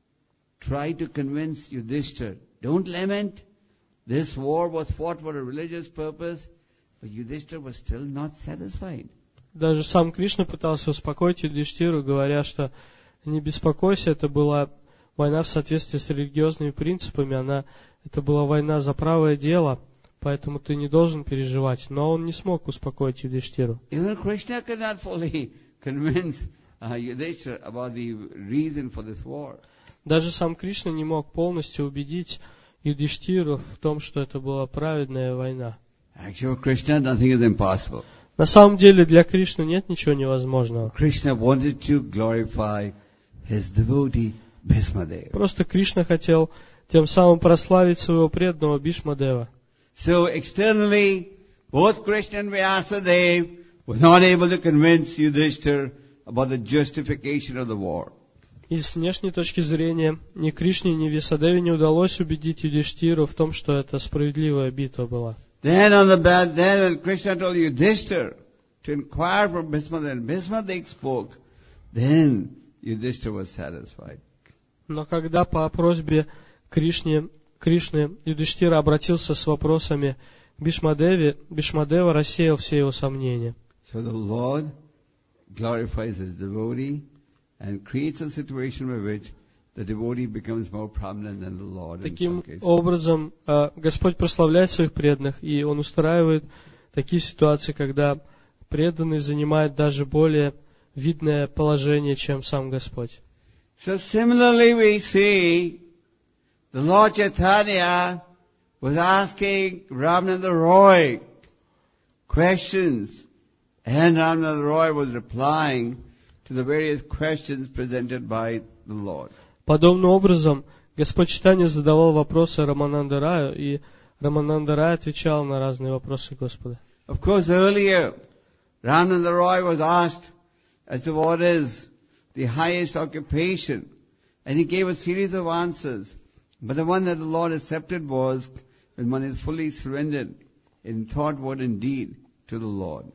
tried to convince Yudhishthira, don't lament. This war was fought for a religious purpose, but Yudhishthira was still not satisfied. Даже сам Кришна пытался успокоить Юдхиштиру, говоря, что не беспокойся, это была война в соответствии с религиозными принципами, она, это была война за правое дело, поэтому ты не должен переживать. Но он не смог успокоить Юдхиштиру. Even Krishna could not fully convince uh, Yudhishthira about the reason for this war. Даже сам Кришна не мог полностью убедить Юдхиштиру в том, что это была праведная война. Actually, for Krishna, nothing is impossible. На самом деле для Кришны нет ничего невозможного. Krishna wanted to glorify his devotee Bhismadeva. Просто Кришна хотел тем самым прославить своего преданного Бхишмадева. So externally, both Krishna and Vyasadeva were not able to convince Yudhishthira about the justification of the war. И с внешней точки зрения ни Кришне, ни Вьясадеве не удалось убедить Юдхиштиру в том, что это справедливая битва была. Then on the bad, then when Krishna told Yudhishthira to inquire from Bhismadeva, and Bhismadeva spoke, then Yudhishthira was satisfied. Но когда по просьбе Кришне, Кришны Юдхиштира обратился с вопросами к Бхишмадеве, Бхишмадева рассеял все его сомнения. So the Lord glorifies his devotee and creates a situation by which the devotee becomes more prominent than the Lord. Таким образом, Господь прославляет своих преданных, и Он устраивает такие ситуации, когда преданный занимает даже более видное положение, чем сам Господь. So similarly we see the Lord Chaitanya was asking Ramananda Roy questions, and Ramananda Roy was replying to the various questions presented by the Lord. Подобным образом, Господь Чайтанья задавал вопросы Рамананда Раю, и Рамананда Рай отвечал на разные вопросы Господа. Of course, earlier, Ramananda Roy was asked as to what is the highest occupation, and he gave a series of answers. But the one that the Lord accepted was when one is fully surrendered in thought, word, and deed to the Lord.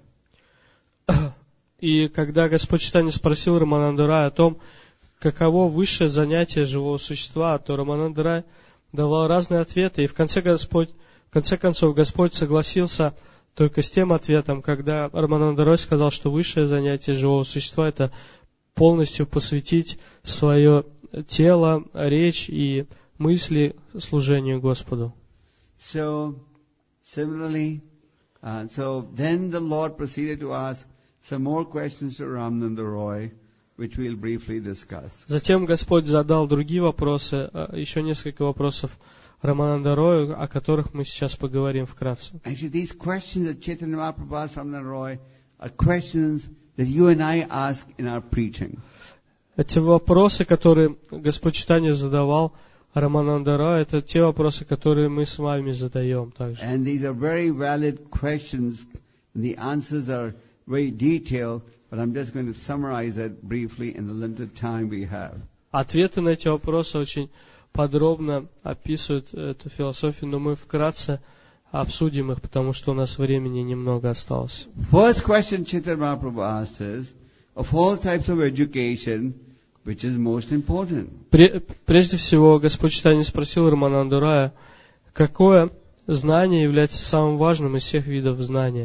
И когда Господь Чайтанья спросил Рамананду Рая о том, каково высшее занятие живого существа, то Рамананда Рай давал разные ответы, и в конце, Господь, в конце концов Господь согласился только с тем ответом, когда Рамананда Рай сказал, что высшее занятие живого существа — это полностью посвятить свое тело, речь и мысли служению Господу. So, similarly, uh, so then the Lord proceeded to ask some more questions to Ramananda Roy, which we'll briefly discuss. Затем Господь задал другие вопросы, еще несколько вопросов Рамананда Рою, о которых мы сейчас поговорим вкратце. Actually, these questions that Chaitanya Mahaprabhu asked Ramananda Roy are questions that you and I ask in our preaching. Эти вопросы, которые Господь Чайтанья задавал Рамананда Раю, это те вопросы, которые мы с вами задаем также. And these are very valid questions, and the answers are very detailed, but I'm just going to summarize that briefly in the limited time we have. Ответы на эти вопросы очень подробно описывают эту философию, но мы вкратце обсудим их, потому что у нас времени немного осталось. First question Chaitanya Mahaprabhu asked is, of all types of education, which is most important? Прежде всего, Господь Чайтанья спросил Рамананду Рая, какое знание является самым важным из всех видов знания.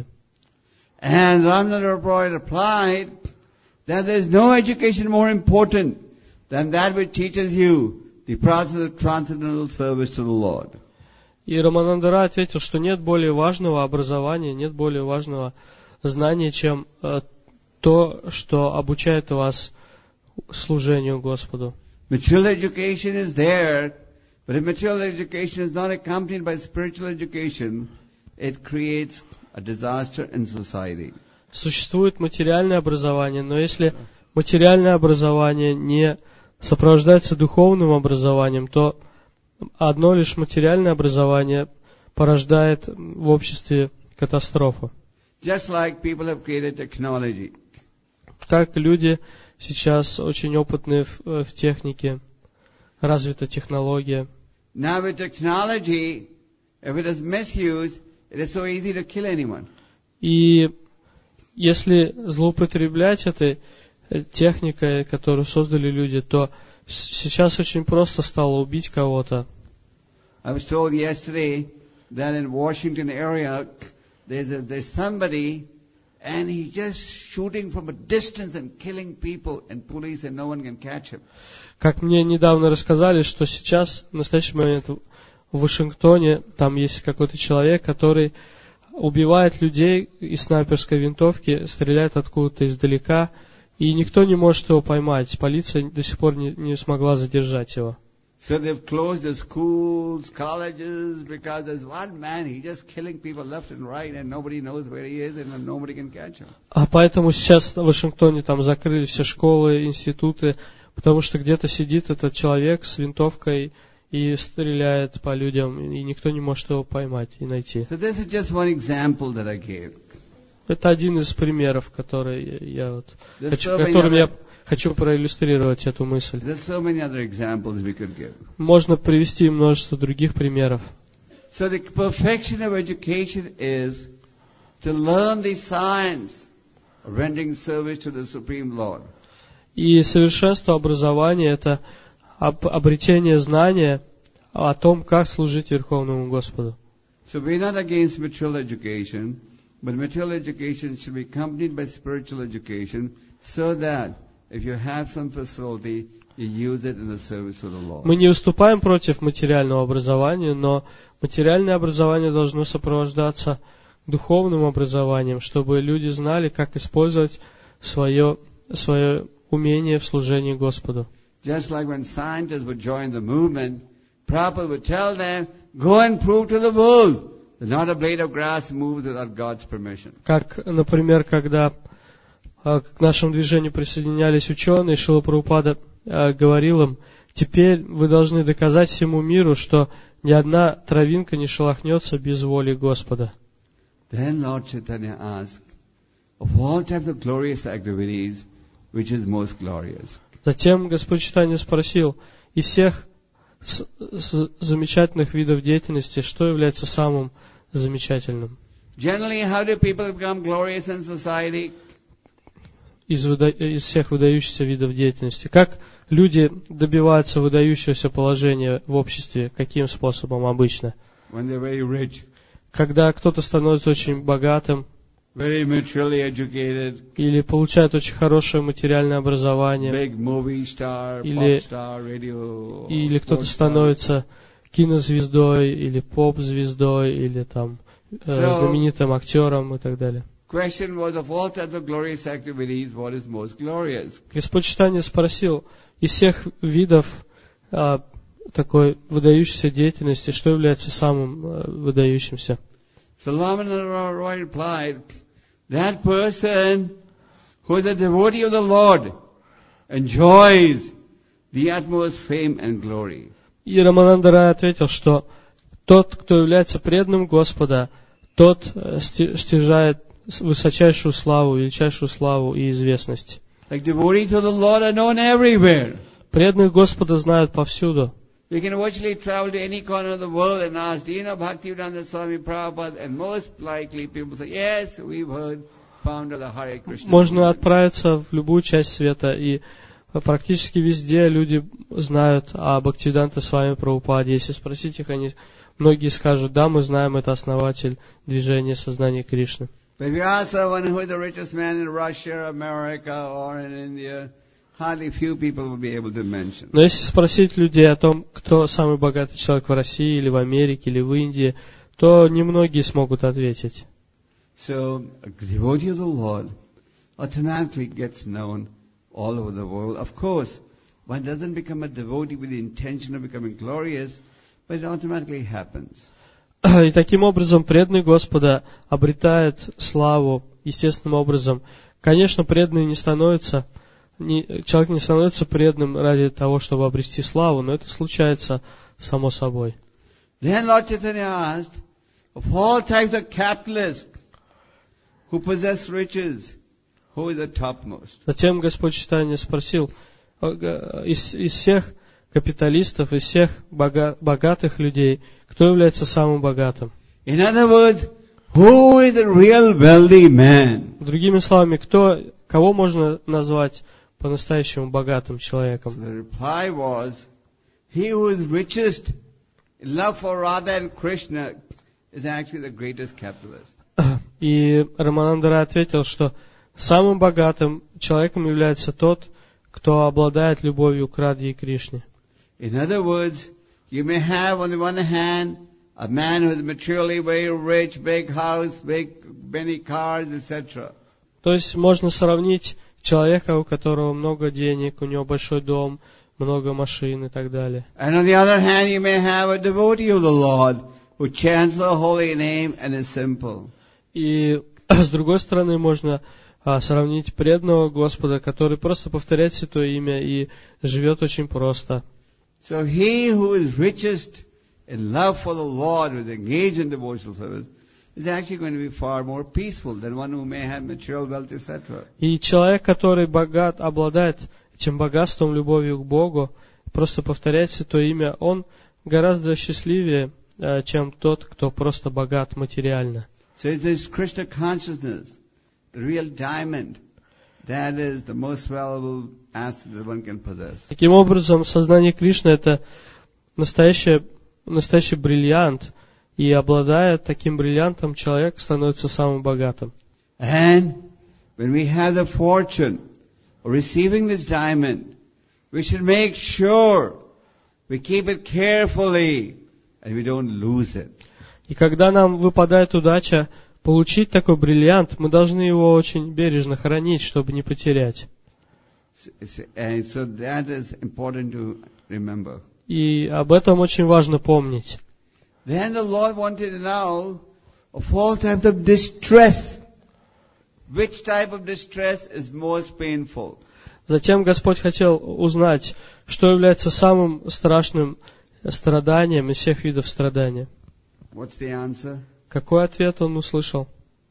And Ramananda Roy replied that there is no education more important than that which teaches you the process of transcendental service to the Lord. И Рамананда Рай ответил, что нет более важного образования, нет более важного знания, чем э, то, что обучает вас служению Господу. Material education is there, but if material education is not accompanied by spiritual education, it creates a disaster in society. Существует материальное образование, но если материальное образование не сопровождается духовным образованием, то одно лишь материальное образование порождает в обществе катастрофу. Just like people have created technology. Как люди сейчас очень опытные в, в технике, развита технология. Now with technology, if it is misused, it is so easy to kill anyone. И если злоупотреблять этой техникой, которую создали люди, то сейчас очень просто стало убить кого-то. I was told yesterday that in Washington area, there's, a, there's somebody, and he's just shooting from a distance and killing people, and police and no one can catch him. Как мне недавно рассказали, что сейчас, в настоящий момент в Вашингтоне, там есть какой-то человек, который убивает людей из снайперской винтовки, стреляет откуда-то издалека, и никто не может его поймать. Полиция до сих пор не, не смогла задержать его. So they've closed the schools, colleges, because there's one man, he's just killing people left and right, and nobody knows where he is, and nobody can catch him. А поэтому сейчас в Вашингтоне там закрыли все школы, институты, потому что где-то сидит этот человек с винтовкой и стреляет по людям, и никто не может его поймать и найти. So this is just one example that I gave. Это один из примеров, который я вот хочу, so которым other, я хочу проиллюстрировать эту мысль. So many other examples we could give. Можно привести множество других примеров. So the perfection of education is to learn the science of rendering service to the Supreme Lord. И совершенство образования — это об, обретение знания о том, как служить Верховному Господу. So we're not against material education, but material education should be accompanied by spiritual education, so that if you have some facility, you use it in the service of the Lord. Мы не выступаем против материального образования, но материальное образование должно сопровождаться духовным образованием, чтобы люди знали, как использовать свое, свое умение в служении Господу. Just like when scientists would join the movement, Prabhupada would tell them, go and prove to the world that not a blade of grass moves without God's permission. Как, например, когда к нашему движению присоединялись ученые, Шрила Прабхупада говорил им, теперь вы должны доказать всему миру, что ни одна травинка не шелохнется без воли Господа. Then Lord Chaitanya asked, of all types of glorious activities, which is most glorious? Затем Господь Чайтанья спросил, из всех с, с, замечательных видов деятельности, что является самым замечательным? Generally, how do people become glorious in society? Из, выда... из всех выдающихся видов деятельности. Как люди добиваются выдающегося положения в обществе? Каким способом обычно? When they're very rich. Когда кто-то становится очень богатым, very materially educated, или получает очень хорошее материальное образование, big movie star, или, pop star, radio, или кто-то становится кинозвездой, или поп-звездой, или там so, знаменитым актером и так далее. Question was of all types of glorious activities, what is most glorious? Господь Чайтанья спросил, из всех видов а, такой выдающейся деятельности, что является самым а, выдающимся? So Ramananda Roy replied, that person who is a devotee of the Lord enjoys the utmost fame and glory. И Рамананда Рай ответил, что тот, кто является преданным Господа, тот стяжает высочайшую славу, величайшую славу и известность. Like devotees of the Lord are known everywhere. Преданных Господа знают повсюду. We can virtually travel to any corner of the world and ask, do you know Bhaktivedanta Swami Prabhupada? And most likely people say, yes, we've heard, founder of the Hare Krishna. Можно отправиться в любую часть света, и практически везде люди знают о Бхактивиданта Свами Прабхупаде. Если спросить их, они многие скажут, да, мы знаем, это основатель движения сознания Кришны. But if you ask someone who is the richest man in Russia, America, or in India, hardly few people will be able to mention. Но если спросить людей о том, кто самый богатый человек в России, или в Америке, или в Индии, то немногие смогут ответить. So, a devotee of the Lord automatically gets known all over the world. Of course, one doesn't become a devotee with the intention of becoming glorious, but it automatically happens. И таким образом преданный Господа обретает славу естественным образом. Конечно, преданный не становится, не, человек не становится преданным ради того, чтобы обрести славу, но это случается само собой. Then Lord Chaitanya asked, of all types of capitalists who possess riches, who is the topmost? Затем Господь Читания спросил, из, из всех капиталистов, из всех бога, богатых людей, кто является самым богатым? In other words, who is the real wealthy man? Другими словами, кто, кого можно назвать по-настоящему богатым So человеком? the reply was, he who is richest in love for Radha and Krishna is actually the greatest capitalist. И Рамананда Рай ответил, что самым богатым человеком является тот, кто обладает любовью к Радхе и Кришне. In other words, you may have on the one hand a man who is materially very rich, big house, big many cars, et cetera. То есть можно сравнить человека, у которого много денег, у него большой дом, много машин и так далее. And on the other hand, you may have a devotee of the Lord who chants the holy name and is simple. И с другой стороны можно а, сравнить преданного Господа, который просто повторяет святое имя и живет очень просто. So he who is richest in love for the Lord, who is engaged in devotional service, is actually going to be far more peaceful than one who may have material wealth, et cetera. И человек, который богат, обладает этим богатством, любовью к Богу, просто повторяет святое имя, он гораздо счастливее, а, чем тот, кто просто богат материально. So it's this Krishna consciousness, the real diamond, that is the most valuable asset that one can possess. Таким образом, сознание Кришны — это настоящий, настоящий бриллиант, и обладая таким бриллиантом, человек становится самым богатым. And when we have the fortune of receiving this diamond, we should make sure we keep it carefully and we don't lose it. И когда нам выпадает удача получить такой бриллиант, мы должны его очень бережно хранить, чтобы не потерять. And so that is important to remember. И об этом очень важно помнить. Then the Lord wanted to know of all types of distress. Which type of distress is most painful? Затем Господь хотел узнать, что является самым страшным страданием из всех видов страдания. What's the answer? Какой ответ он услышал?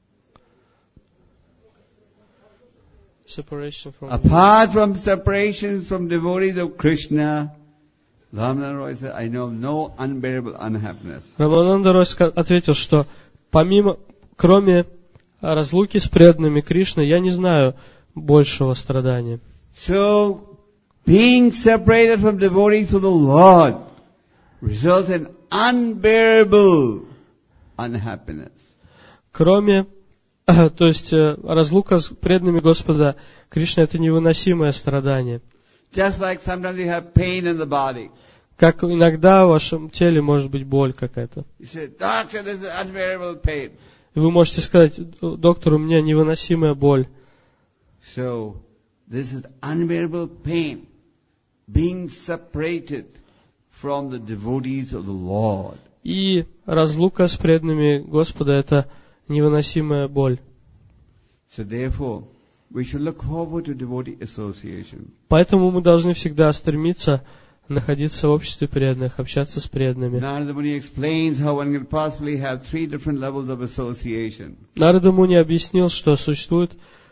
Separation from Apart from separation from devotees of Krishna, Ramana Roy said, I know no unbearable unhappiness. Рамананда Рой ответил, что помимо, кроме разлуки с преданными Кришны, я не знаю большего страдания. So, being separated from devotees of the Lord results in unbearable unhappiness. Кроме, то есть разлука с преданными Господа Кришны — это невыносимое страдание. Just like sometimes you have pain in the body. Как иногда в вашем теле может быть боль какая-то. You say, doctor, this is unbearable pain. И вы можете сказать: доктор, у меня невыносимая боль. So, this is unbearable pain, being separated from the devotees of the Lord. И разлука с преданными Господа — это невыносимая боль. So therefore, we should look forward to devotee association. Поэтому мы должны всегда стремиться находиться в обществе преданных, общаться с преданными. Narada Muni explains how one can possibly have three different levels of association. Нарада Муни объяснил, что существует,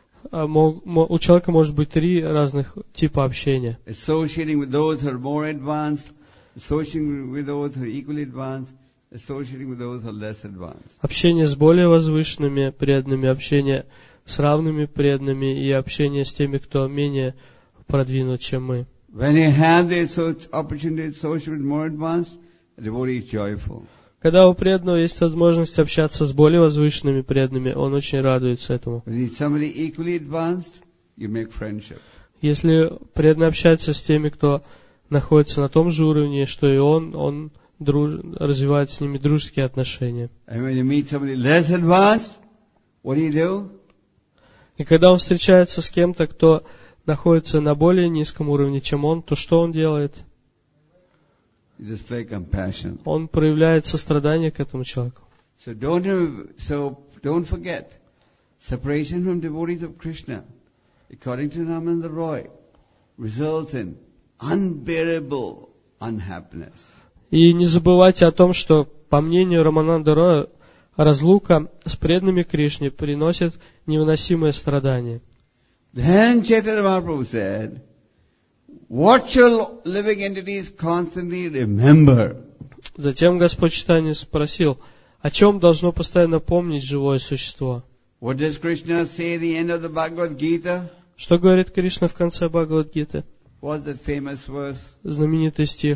у человека может быть три разных типа общения. Associating with those who are more advanced, associating with those who are equally advanced, associating with those who are less advanced. Общение с более возвышенными преданными, общение с равными преданными и общение с теми, кто менее продвинут, чем мы. When you have the opportunity to associate with more advanced, the devotee is joyful. Когда у преданного есть возможность общаться с более возвышенными преданными, он очень радуется этому. When somebody equally advanced, you make friendship. Если преданный общается с теми, кто находится на том же уровне, что и он, он друж... развивает с ними дружеские отношения. And when you meet somebody less advanced, what do you do? И когда он встречается с кем-то, кто находится на более низком уровне, чем он, то что он делает? You display compassion. Он проявляет сострадание к этому человеку. So don't, so don't forget, separation from devotees of Krishna, according to Ramananda Roy, results in unbearable unhappiness. И не забывайте о том, что, по мнению Рамананда Роя, разлука с преданными Кришне приносит невыносимое страдание. Then Chaitanya Mahaprabhu said, what shall living entities constantly remember? Затем Господь Чайтанья спросил, о чем должно постоянно помнить живое существо? What does Krishna say at the end of the Bhagavad Gita? Что говорит Кришна в конце Бхагавад-гиты? What's that famous verse? Знаменитый стих.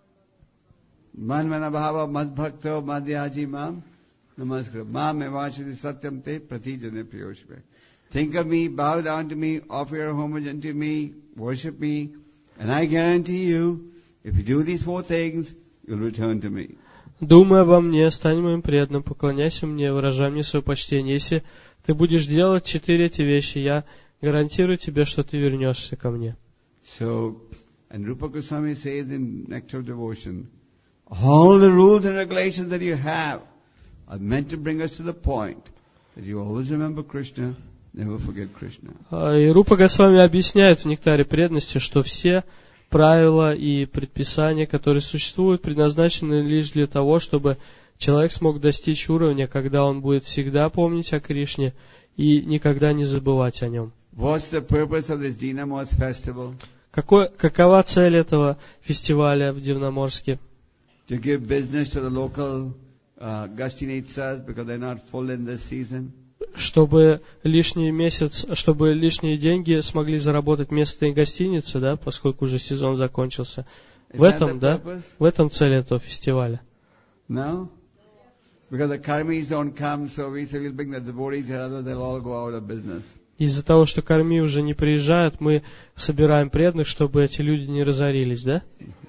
Manmana bhava madbhakto madhyaji mam namaskar mam evachati satyam te pratijane piyoshve. Think of me, bow down to me, offer your homage unto me, worship me, and I guarantee you, if you do these four things, you'll return to me. Думай обо мне, стань моим преданным, поклоняйся мне, выражай мне свое почтение. Если ты будешь делать четыре эти вещи, я гарантирую тебе, что ты вернешься ко мне. So, and Rupa Goswami says in Nectar of Devotion, all the rules and regulations that you have are meant to bring us to the point that you always remember Krishna, never forget Krishna. И Рупа Госвами объясняет в Нектаре преданности, что все правила и предписания, которые существуют, предназначены лишь для того, чтобы человек смог достичь уровня, когда он будет всегда помнить о Кришне и никогда не забывать о нем. What's the purpose of this Dinamos festival? Какой, какова цель этого фестиваля в Дивноморске? To give business to the local uh, gostinitsas because they're not full in this season. Чтобы лишний месяц, чтобы лишние деньги смогли заработать местные гостиницы, да, поскольку уже сезон закончился. В этом, да, в этом цель этого фестиваля. No? Because the karmis don't come, so we say we'll bring the devotees here, otherwise they'll all go out of business. Из-за того, что карми уже не приезжают, мы собираем преданных, чтобы эти люди не разорились, да?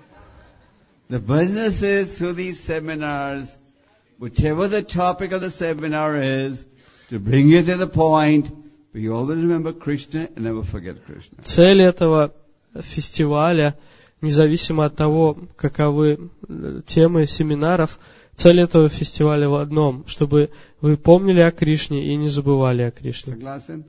The business is through these seminars, whichever the topic of the seminar is, to bring you to the point where you always remember Krishna and never forget Krishna. Цель этого фестиваля, независимо от того, каковы темы семинаров, цель этого фестиваля в одном, чтобы вы помнили о Кришне и не забывали о Кришне. Soglaasan?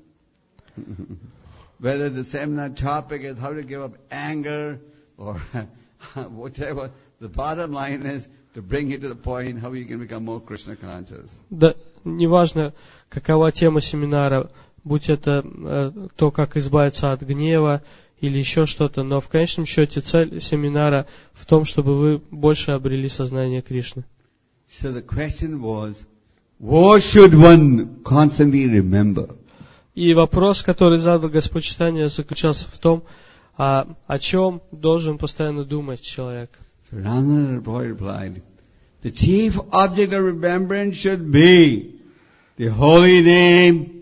Whether the seminar topic is how to give up anger or whatever, the bottom line is to bring you to the point how you can become more Krishna conscious. Да, неважно, какова тема семинара, будь это э, то, как избавиться от гнева или еще что-то, но в конечном счете цель семинара в том, чтобы вы больше обрели сознание Кришны. So the question was, what should one constantly remember? И вопрос, который задал Господь Чайтанья, заключался в том, а, о чем должен постоянно думать человек. So Ramana replied, the chief object of remembrance should be the holy name,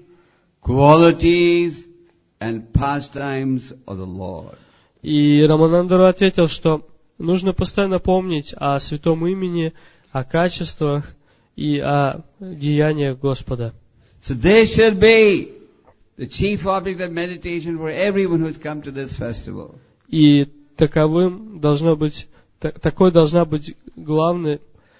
qualities, and pastimes of the Lord. И Раманандару ответил, что нужно постоянно помнить о святом имени, о качествах и о деяниях Господа. So this should be the chief object of meditation for everyone who has come to this festival. И таковым должно быть, та, такой должна быть главный,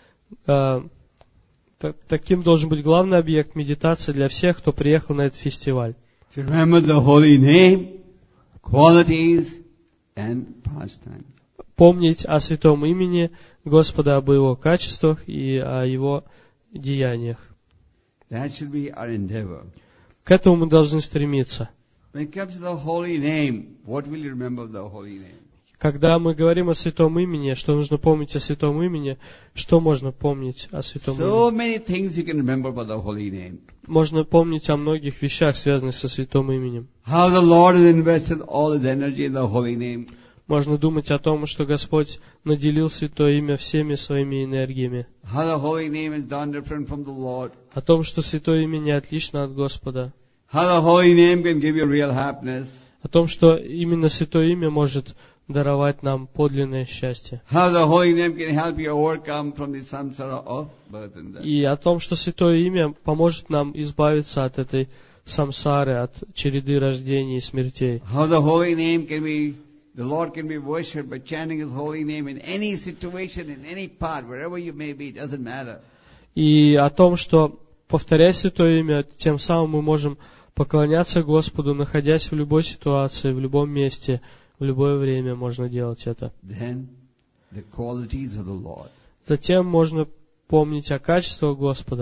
э, та, таким должен быть главный объект медитации для всех, кто приехал на этот фестиваль. To remember the holy name, qualities, and pastimes. Помнить о святом имени Господа, об Его качествах и о Его деяниях. That should be our endeavor. К этому мы должны стремиться. When it comes to the holy name, what will you remember of the holy name? Когда мы говорим о святом имени, что нужно помнить о святом имени, что можно помнить о святом So имени? many things you can remember about the holy name. Можно помнить о многих вещах, связанных со святым именем. How the Lord has invested all His energy in the holy name. Можно думать о том, что Господь наделил святое имя всеми своими энергиями. How the holy name is done different from the Lord. О том, что святое имя не отлично от Господа. How the holy name can give you real happiness. О том, что именно святое имя может даровать нам подлинное счастье. How the holy name can help you overcome from the samsara of birth and death. И о том, что святое имя поможет нам избавиться от этой самсары, от череды рождений и смертей. How the holy name can be, the Lord can be worshipped by chanting His holy name in any situation, in any part, wherever you may be, it doesn't matter. И о том, что, повторяя святое имя, тем самым мы можем поклоняться Господу, находясь в любой ситуации, в любом месте, в любое время можно делать это. Then, the qualities of the Lord. Затем можно помнить о качествах Господа.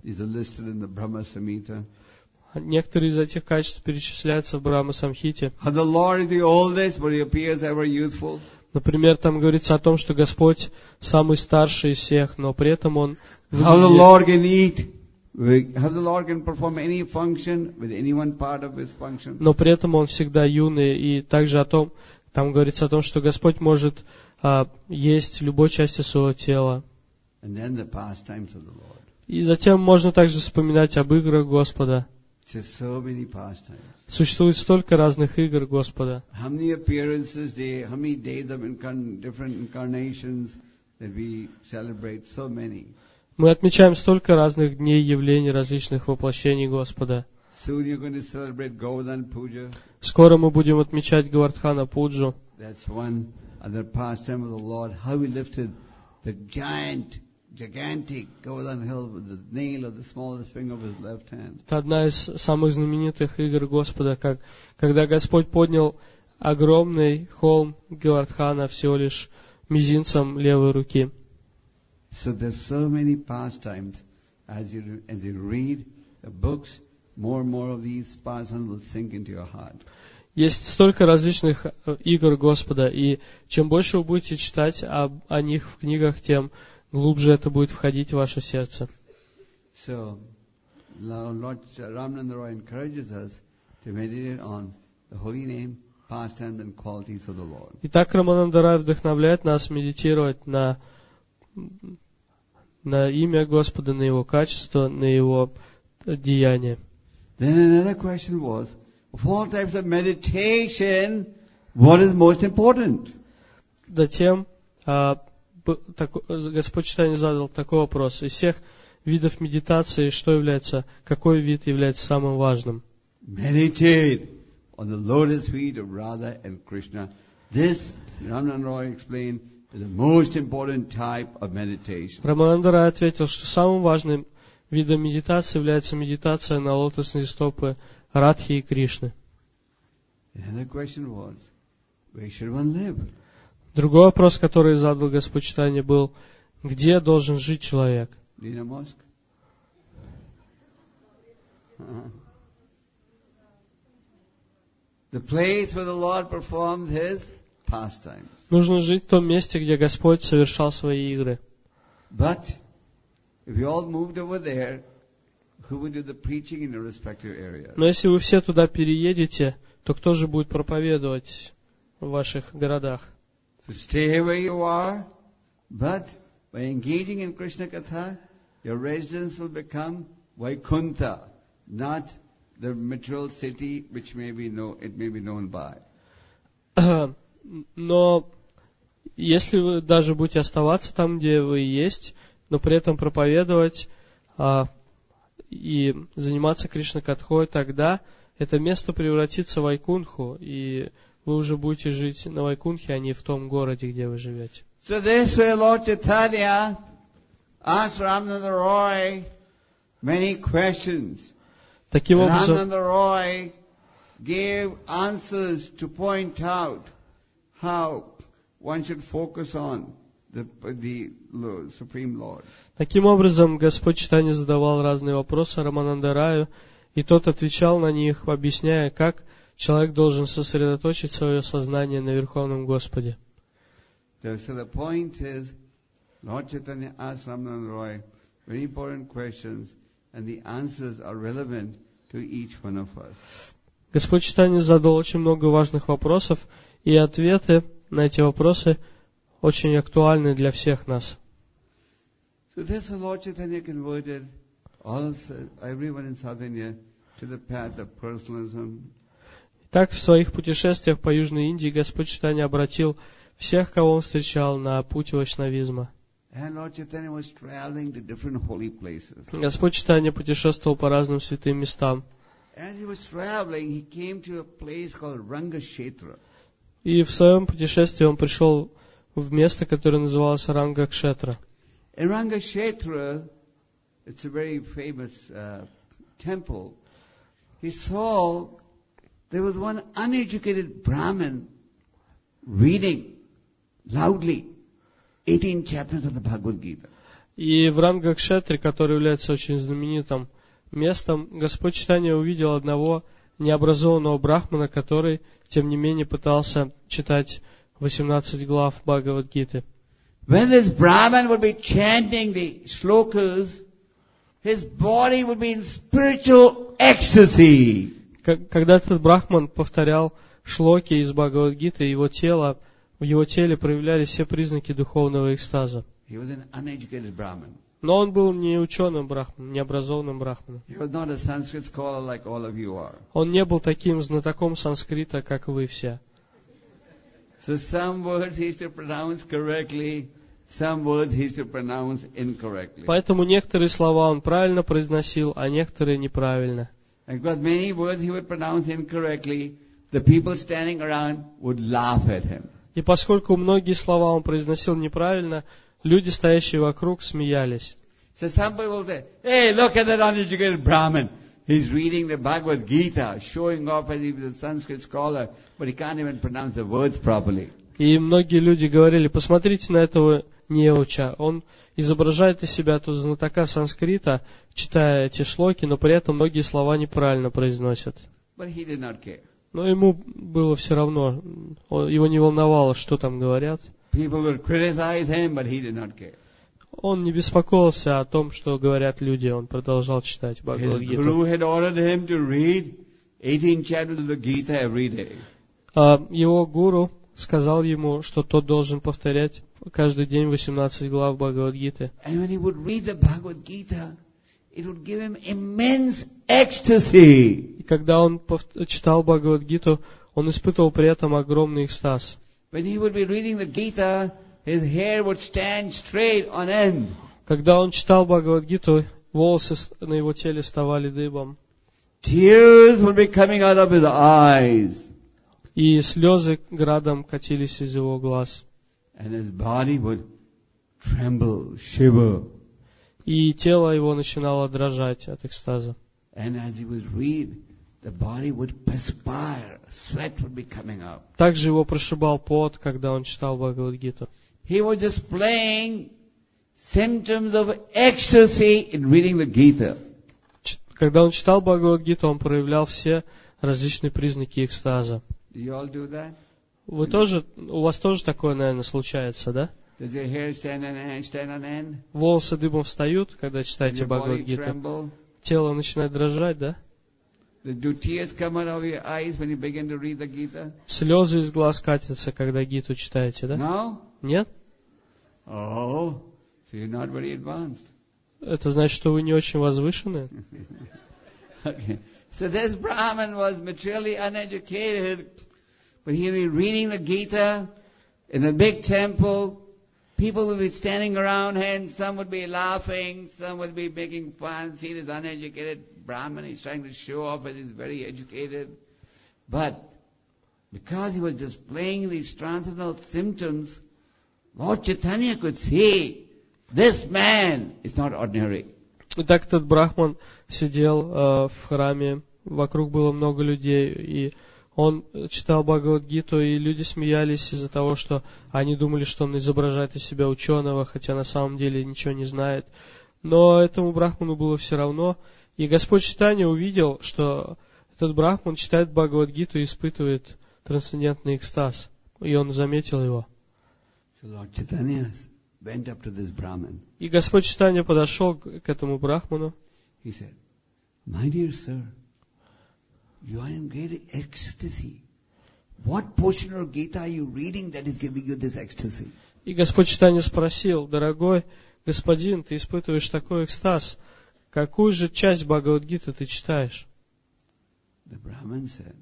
These are listed in the Brahma Samhita. Некоторые из этих качеств перечисляются в Брахма Самхите. How the Lord is the oldest, but He appears ever youthful. Например, там говорится о том, что Господь самый старший из всех, но при этом Он How the выглядит, Lord can eat. How the Lord can perform any function with any one part of His function. но при этом Он всегда юный. И также о том, там говорится о том, что Господь может а, есть любой части своего тела. And then the pastimes of the Lord. И затем можно также вспоминать об играх Господа. Just so many pastimes. Существует столько разных игр Господа. How many appearances, day, how many days of incarn- different incarnations that we celebrate? So many. Мы отмечаем столько разных дней явлений, различных воплощений Господа. Soon you're going to celebrate Govardhan Puja. Скоро мы будем отмечать Говардхана Пуджу. That's one other pastime of the Lord. How He lifted the giant, gigantic Govardhan hill with the nail of the smallest finger of His left hand. Это одна из самых знаменитых игр Господа, как, когда Господь поднял огромный холм Говардхана всего лишь мизинцем левой руки. So there's so many pastimes. As you as you read the books, more and more of these pastimes will sink into your heart. Есть столько различных игр Господа, и чем больше вы будете читать об, о них в книгах, тем глубже это будет входить в ваше сердце. So, Lord Ramananda Roy encourages us to meditate on the holy name, pastimes, and qualities of the Lord. Итак, Рамананда Рай вдохновляет нас медитировать на, на имя Господа, на Его качество, на Его деяния. Then another question was, of all types of meditation, what is most important? Затем а, б- так, Господь Чайтанья задал такой вопрос. Из всех видов медитации, что является, какой вид является самым важным? Meditate on the lotus feet of Radha and Krishna. This, Ramananda Roy explained, is the most important type of meditation. Рамананда Рай ответил, что самым важным видом медитации является медитация на лотосные стопы Радхи и Кришны. Another question was, where should one live? Другой вопрос, который задал Господь Чайтанья, был, где должен жить человек? Dina Mosque? Uh-huh. The place where the Lord performs His pastimes. Нужно жить в том месте, где Господь совершал свои игры. But if you all moved over there, who would do the preaching in your respective areas? Но если вы все туда переедете, то кто же будет проповедовать в ваших городах? So stay where you are, but by engaging in Krishna Katha, your residence will become Vaikuntha, not the material city which may be know, it may be known by. Но если вы даже будете оставаться там, где вы есть, но при этом проповедовать а, и заниматься Кришна-катхой, тогда это место превратится в Вайкунху, и вы уже будете жить на Вайкунхе, а не в том городе, где вы живете. So this way Lord Chaitanya asked Ramananda Roy many questions. Таким образом, Ramananda Roy gave answers to point out how one should focus on the, the Lord, Supreme Lord. таким образом, Господь Чайтанья задавал разные вопросы Рамананда Раю, и тот отвечал на них, объясняя, как человек должен сосредоточить свое сознание на Верховном Господе. So, so the point is, Lord Chaitanya asked Ramananda Roy very important questions, and the answers are relevant to each one of us. Господь Чайтанья задал очень много важных вопросов, и ответы на эти вопросы очень актуальны для всех нас. So this Lord Chaitanya converted all of, everyone in South India to the path of personalism. Так, в своих путешествиях по Южной Индии Господь Чайтанья обратил всех, кого он встречал, на путь вайшнавизма. And Lord Chaitanya was traveling to different holy places. Господь Чайтанья путешествовал по разным святым местам. As he was traveling, he came to a place called Rangashetra. И в своем путешествии он пришел в место, которое называлось Рангакшетра. In Rangashetra, it's a very famous uh, temple. He saw there was one uneducated Brahmin reading loudly eighteen chapters of the Bhagavad Gita. И в Рангакшетре, который является очень знаменитым местом, Господь Чайтанья увидел одного необразованного брахмана, который, тем не менее, пытался читать восемнадцать глав Бхагавад-гиты. When this Brahman would be chanting the shlokas, his body would be in spiritual ecstasy. Когда этот брахман повторял шлоки из Бхагавад-гиты, его тело, в его теле проявлялись все признаки духовного экстаза. He was an uneducated Brahman. Но он был не ученым брахманом, не образованным брахманом. He was not a Sanskrit scholar like all of you are. Он не был таким знатоком санскрита, как вы все. So some words he used to pronounce correctly, some words he used to pronounce incorrectly. Поэтому некоторые слова он правильно произносил, а некоторые неправильно. And because many words he would pronounce incorrectly, the people standing around would laugh at him. И поскольку многие слова он произносил неправильно, люди, стоящие вокруг, смеялись. So some people say, hey, look at that uneducated Brahmin. He's reading the Bhagavad Gita, showing off as he was a Sanskrit scholar, but he can't even pronounce the words properly. И многие люди говорили, посмотрите на этого неуча, он изображает из себя тут знатока санскрита, читая эти шлоки, но при этом многие слова неправильно произносят. But he did not care. Но ему было все равно, его не волновало, что там говорят. People would criticize him, but he did not care. Он не беспокоился о том, что говорят люди, он продолжал читать His Бхагавад-гиту. guru had ordered him to read eighteen chapters of the Gita every day. А его гуру сказал ему, что тот должен повторять каждый день восемнадцать глав Бхагавад-гиты. And when he would read the Bhagavad Gita, it would give him immense ecstasy. И когда он пов- читал Бхагавад-гиту, он испытывал при этом огромный экстаз. When he would be reading the Gita, his hair would stand straight on end. Когда он читал Бхагавад-гиту, волосы с- на его теле вставали дыбом. Tears would be coming out of his eyes. И слезы градом катились из его глаз. And his body would tremble, shiver. И тело его начинало дрожать от экстаза. And as he was read, the body would perspire. Sweat would be coming out. Также его прошибал пот, когда он читал Бхагавад-гиту. He was displaying symptoms of ecstasy in reading the Gita. Ч- Когда он читал Бхагавад-гиту, он проявлял все различные признаки экстаза. Do you all do that? Вы тоже, у вас тоже такое, наверное, случается, да? Does your hair stand on end? Stand on end? Волосы дыбом встают, когда читаете Your body Бхагавад-гиту. tremble? Тело начинает дрожать, да? Do tears come out of your eyes when you begin to read the Gita? Слезы из глаз катятся, когда гиту читаете, да? No? Нет? Oh, so you're not very advanced. Это значит, что вы не очень возвышенные? Okay. So this Brahmin was materially uneducated, but he would be reading the Gita in a big temple. People would be standing around him. Some would be laughing. Some would be making fun. See this uneducated Brahmin. He's trying to show off as he's very educated. But because he was displaying these transcendental symptoms, Lord Chaitanya could see this man is not ordinary. Итак, этот брахман сидел э, в храме, вокруг было много людей, и он читал Бхагавад-гиту, и люди смеялись из-за того, что они думали, что он изображает из себя ученого, хотя на самом деле ничего не знает. Но этому брахману было все равно, и Господь Чайтанья увидел, что этот брахман читает Бхагавад-гиту и испытывает трансцендентный экстаз, и он заметил его. So Lord Chaitanya went up to this Brahmin. И Господь Чайтанья подошел к этому брахману. He said, "My dear sir, you are in great ecstasy. What portion of Gita are you reading that is giving you this ecstasy?" И Господь Чайтанья спросил: дорогой господин, ты испытываешь такой экстаз, какую же часть Бхагавад-гиты ты читаешь? The Brahmin said,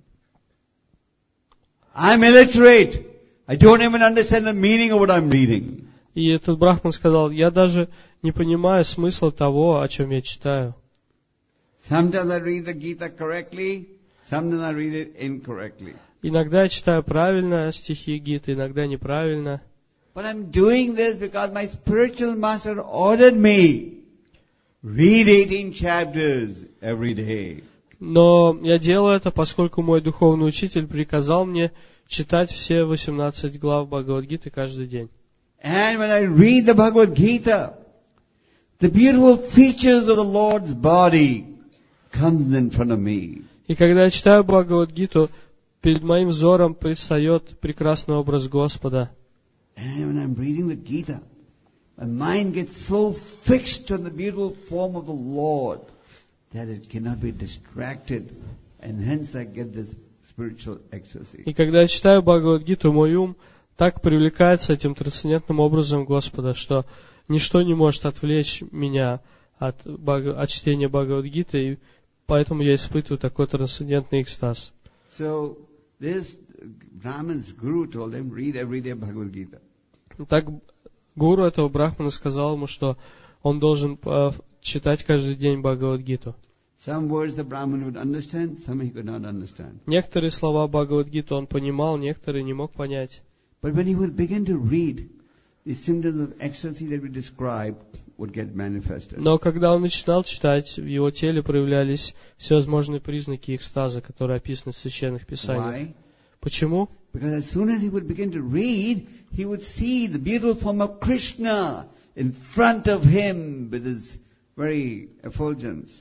"I'm illiterate. I don't even understand the meaning of what I'm reading." И этот брахман сказал: я даже не понимаю смысла того, о чем я читаю. Sometimes I read the Gita correctly, sometimes I read it incorrectly. Иногда я читаю правильно стихи Гиты, иногда неправильно. But I'm doing this because my spiritual master ordered me. Read eighteen chapters every day. Но я делаю это, поскольку мой духовный учитель приказал мне читать все восемнадцать глав Бхагавад-гиты каждый день. And when I read the Bhagavad Gita, the beautiful features of the Lord's body comes in front of me. И когда я читаю Бхагавад-гиту, перед моим взором предстает прекрасный образ Господа. And when I'm reading the Gita, my mind gets so fixed on the beautiful form of the Lord that it cannot be distracted, and hence I get this spiritual ecstasy. И когда я читаю Бхагавад-гиту, мой ум так привлекается этим трансцендентным образом Господа, что ничто не может отвлечь меня от, от чтения Бхагавад-гиты, и поэтому я испытываю такой трансцендентный экстаз. So this Brahman's guru told him, read every day Bhagavad Gita. Так гуру этого брахмана сказал ему, что он должен uh, читать каждый день Бхагавад-гиту. Some words the Brahman would understand, some he could not understand. Некоторые слова Бхагавад-гиты он понимал, некоторые не мог понять. But when he would begin to read, the symptoms of ecstasy that we describe would get manifested. Но когда он начинал читать, в его теле проявлялись всевозможные признаки экстаза, которые описаны в священных писаниях. Why? Почему? Because as soon as he would begin to read, he would see the beautiful form of Krishna in front of him with his very effulgence.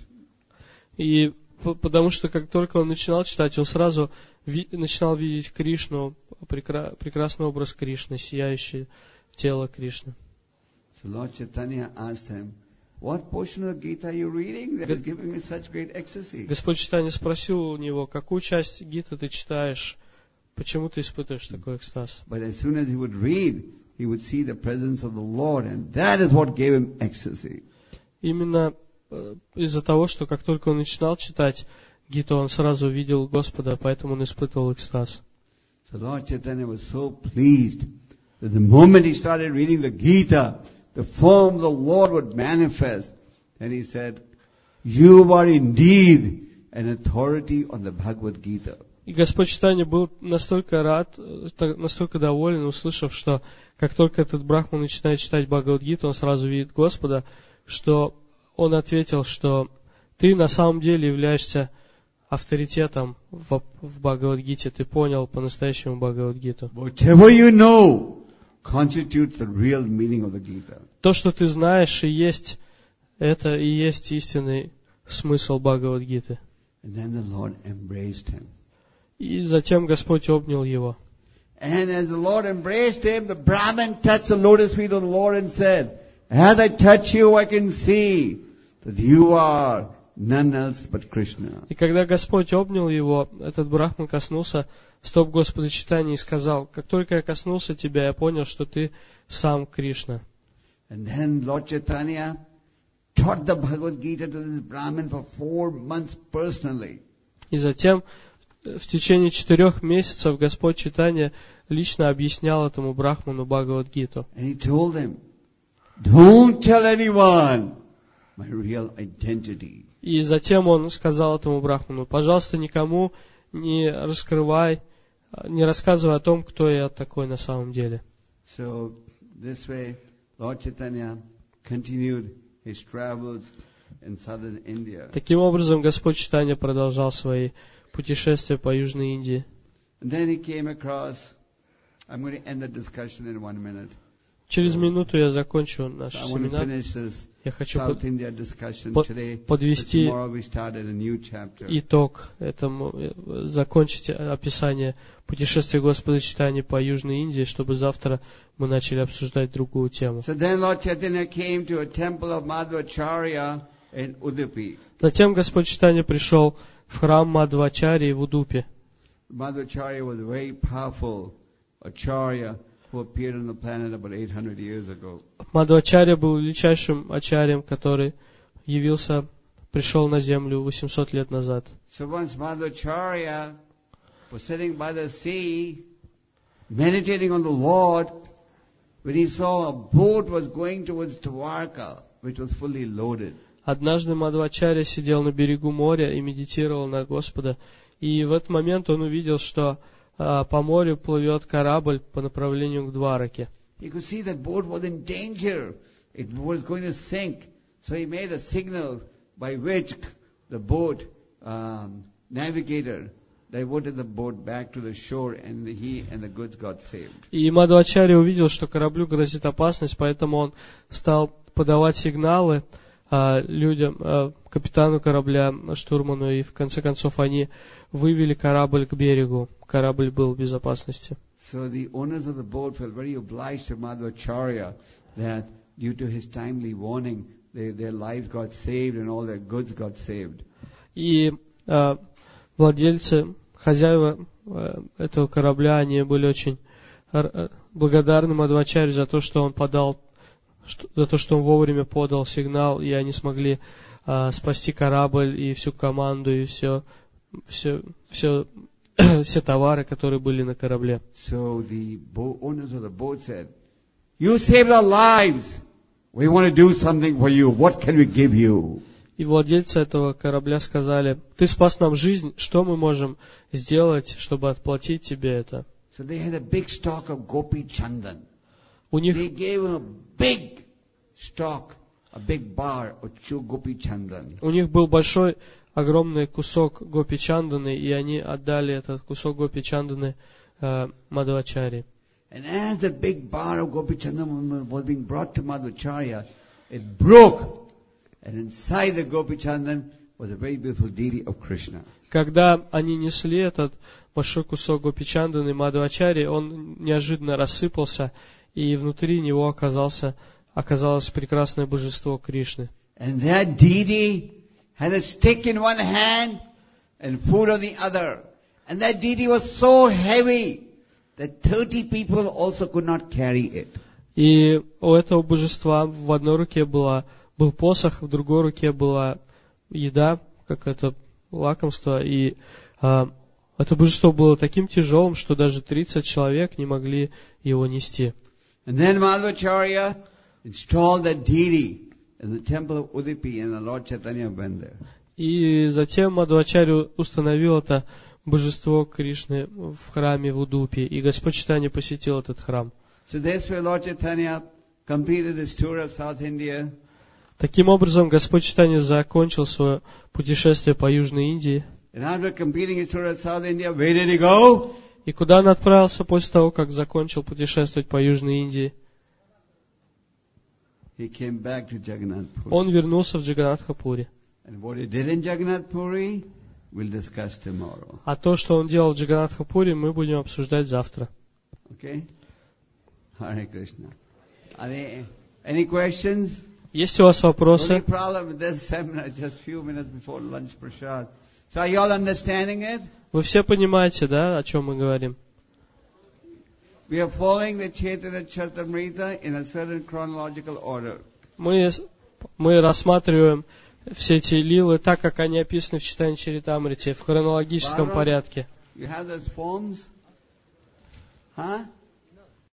И потому что как только он начинал читать, он сразу ви- начинал видеть Кришну, прекра- прекрасный образ Кришны, сияющее тело Кришны. So Lord Chaitanya asked him, what portion of the Gita are you reading that is giving you such great ecstasy? Господь Чайтанья спросил у него, какую часть Гиты ты читаешь, почему ты испытываешь такой экстаз? But as soon as he would read, he would see the presence of the Lord, and that is what gave him ecstasy. Именно э, из-за того, что как только он начинал читать Гиту, он сразу видел Господа, поэтому он испытывал экстаз. So Lord Chaitanya was so pleased that the moment he started reading the Gita, the form of the Lord would manifest. And he said, you are indeed an authority on the Bhagavad Gita. И Господь Чайтанья был настолько рад, настолько доволен, услышав, что как только этот брахман начинает читать Бхагавад-гиту, он сразу видит Господа, что он ответил, что ты на самом деле являешься авторитетом в, в Бхагавад-гите, ты понял по-настоящему Бхагавад-гиту. Whatever you know constitutes the real meaning of the Gita. То, что ты знаешь и есть, это и есть истинный смысл Бхагавад-гиты. And then the Lord embraced him. И затем Господь обнял его. And as the Lord embraced him, the Brahmin touched the lotus feet of the Lord and said, as I touch you, I can see that you are none else but Krishna. И когда Господь обнял его, этот брахман коснулся стоп Господа Чайтаньи и сказал, как только я коснулся тебя, я понял, что ты сам Кришна. And then Lord Chaitanya taught the Bhagavad Gita to this Brahmin for four months personally. И затем в течение четырех месяцев Господь Чайтанья лично объяснял этому брахману Бхагавад-гиту. And he told him, don't tell anyone my real identity. И затем он сказал этому брахману, пожалуйста, никому не раскрывай, не рассказывай о том, кто я такой на самом деле. So this way, Lord Chaitanya continued his travels in southern India. Таким образом, Господь Чайтанья продолжал свои путешествия по Южной Индии. And then he came across, I'm going to end the discussion in one minute. Через минуту я закончу наш So I want to семинар. finish this Я хочу South под- India discussion под- today. подвести But tomorrow we started a new chapter. итог этому, э, закончить описание путешествия Господа Чайтаньи по Южной Индии, чтобы завтра мы начали обсуждать другую тему. So then Lord Chaitanya came to a temple of Madhvacharya in Udupi. Затем Господь Чайтанья пришел в храм Мадхвачарьи в Удупе. Madhvacharya was a very powerful acharya who appeared on the planet about eight hundred years ago. Мадхвачарья был величайшим ачарьем, который явился, пришел на землю восемьсот лет назад. So once Madhvacharya was sitting by the sea, meditating on the Lord, when he saw a boat was going towards Dwarka, which was fully loaded. Однажды Мадхвачарья сидел на берегу моря и медитировал на Господа, и в этот момент он увидел, что а, по морю плывет корабль по направлению к Двараке. He could see that boat was in danger. It was going to sink. So he made a signal by which the boat um, navigator diverted the boat back to the shore, and he and the goods got saved. И Мадхвачарья увидел, что кораблю грозит опасность, поэтому он стал подавать сигналы а, людям, а, капитану корабля, штурману, и в конце концов они вывели корабль к берегу. Корабль был в безопасности. So the owners of the boat felt very obliged to Madhvacharya that due to his timely warning, they, their lives got saved and all their goods got saved. И а, владельцы, хозяева а, этого корабля, они были очень а, благодарны Мадхвачарье за то, что он подал, что, за то, что он вовремя подал сигнал, и они смогли а, спасти корабль и всю команду и все, все, все, все товары, которые были на корабле. So the bo- owners of the boat said, "You saved our lives. We want to do something for you. What can we give you?" И владельцы этого корабля сказали: ты спас нам жизнь, что мы можем сделать, чтобы отплатить тебе это? So they had a big stock of gopi chandan. У них, They gave him a big stock, a big bar of chu gopi chandan. у них был большой, огромный кусок гопи чанданы, и они отдали этот кусок гопи чанданы э, Мадхвачарье. And as the big bar of gopi chandan was being brought to Madhvacharya, it broke. And inside the gopi chandan was a very beautiful deity of Krishna. Когда они несли этот большой кусок гопи чанданы Мадхвачарье, он неожиданно рассыпался, и внутри него оказался, оказалось прекрасное божество Кришны. And that deity had a stick in one hand and food on the other. And that deity was so heavy that thirty people also could not carry it. И у этого божества в одной руке была, был посох, в другой руке была еда, как это лакомство, и а, это божество было таким тяжелым, что даже тридцать человек не могли его нести. And then Madhvacharya installed that deity in the temple of Udupi, and the Lord Chaitanya went there. И затем Мадхвачарья установил это божество Кришны в храме в Удупе, и Господь Чайтанья посетил этот храм. So this way Lord Chaitanya completed his tour of South India. Таким образом, Господь Чайтанья закончил свое путешествие по Южной Индии. And after completing his tour of South India, where did he go? И куда он отправился после того, как закончил путешествовать по Южной Индии? He came back to Jagannath Puri. Он вернулся в Джаганнатха-Пури. And what he did in Jagannath Puri, we'll discuss tomorrow. А то, что он делал в Джаганнатха-Пури, мы будем обсуждать завтра. Okay? Hare Krishna. Are there any questions? Есть у вас The only вопросы? problem with this seminar is just few minutes before lunch prasad. So are you all understanding it? Вы все понимаете, да, о чем мы говорим? We are following the Chaitanya Charitamrita in a certain chronological order. Мы, мы рассматриваем все эти лилы так, как они описаны в Чайтанья Чаритамрите, в хронологическом Barbara? порядке. You have those forms? Huh?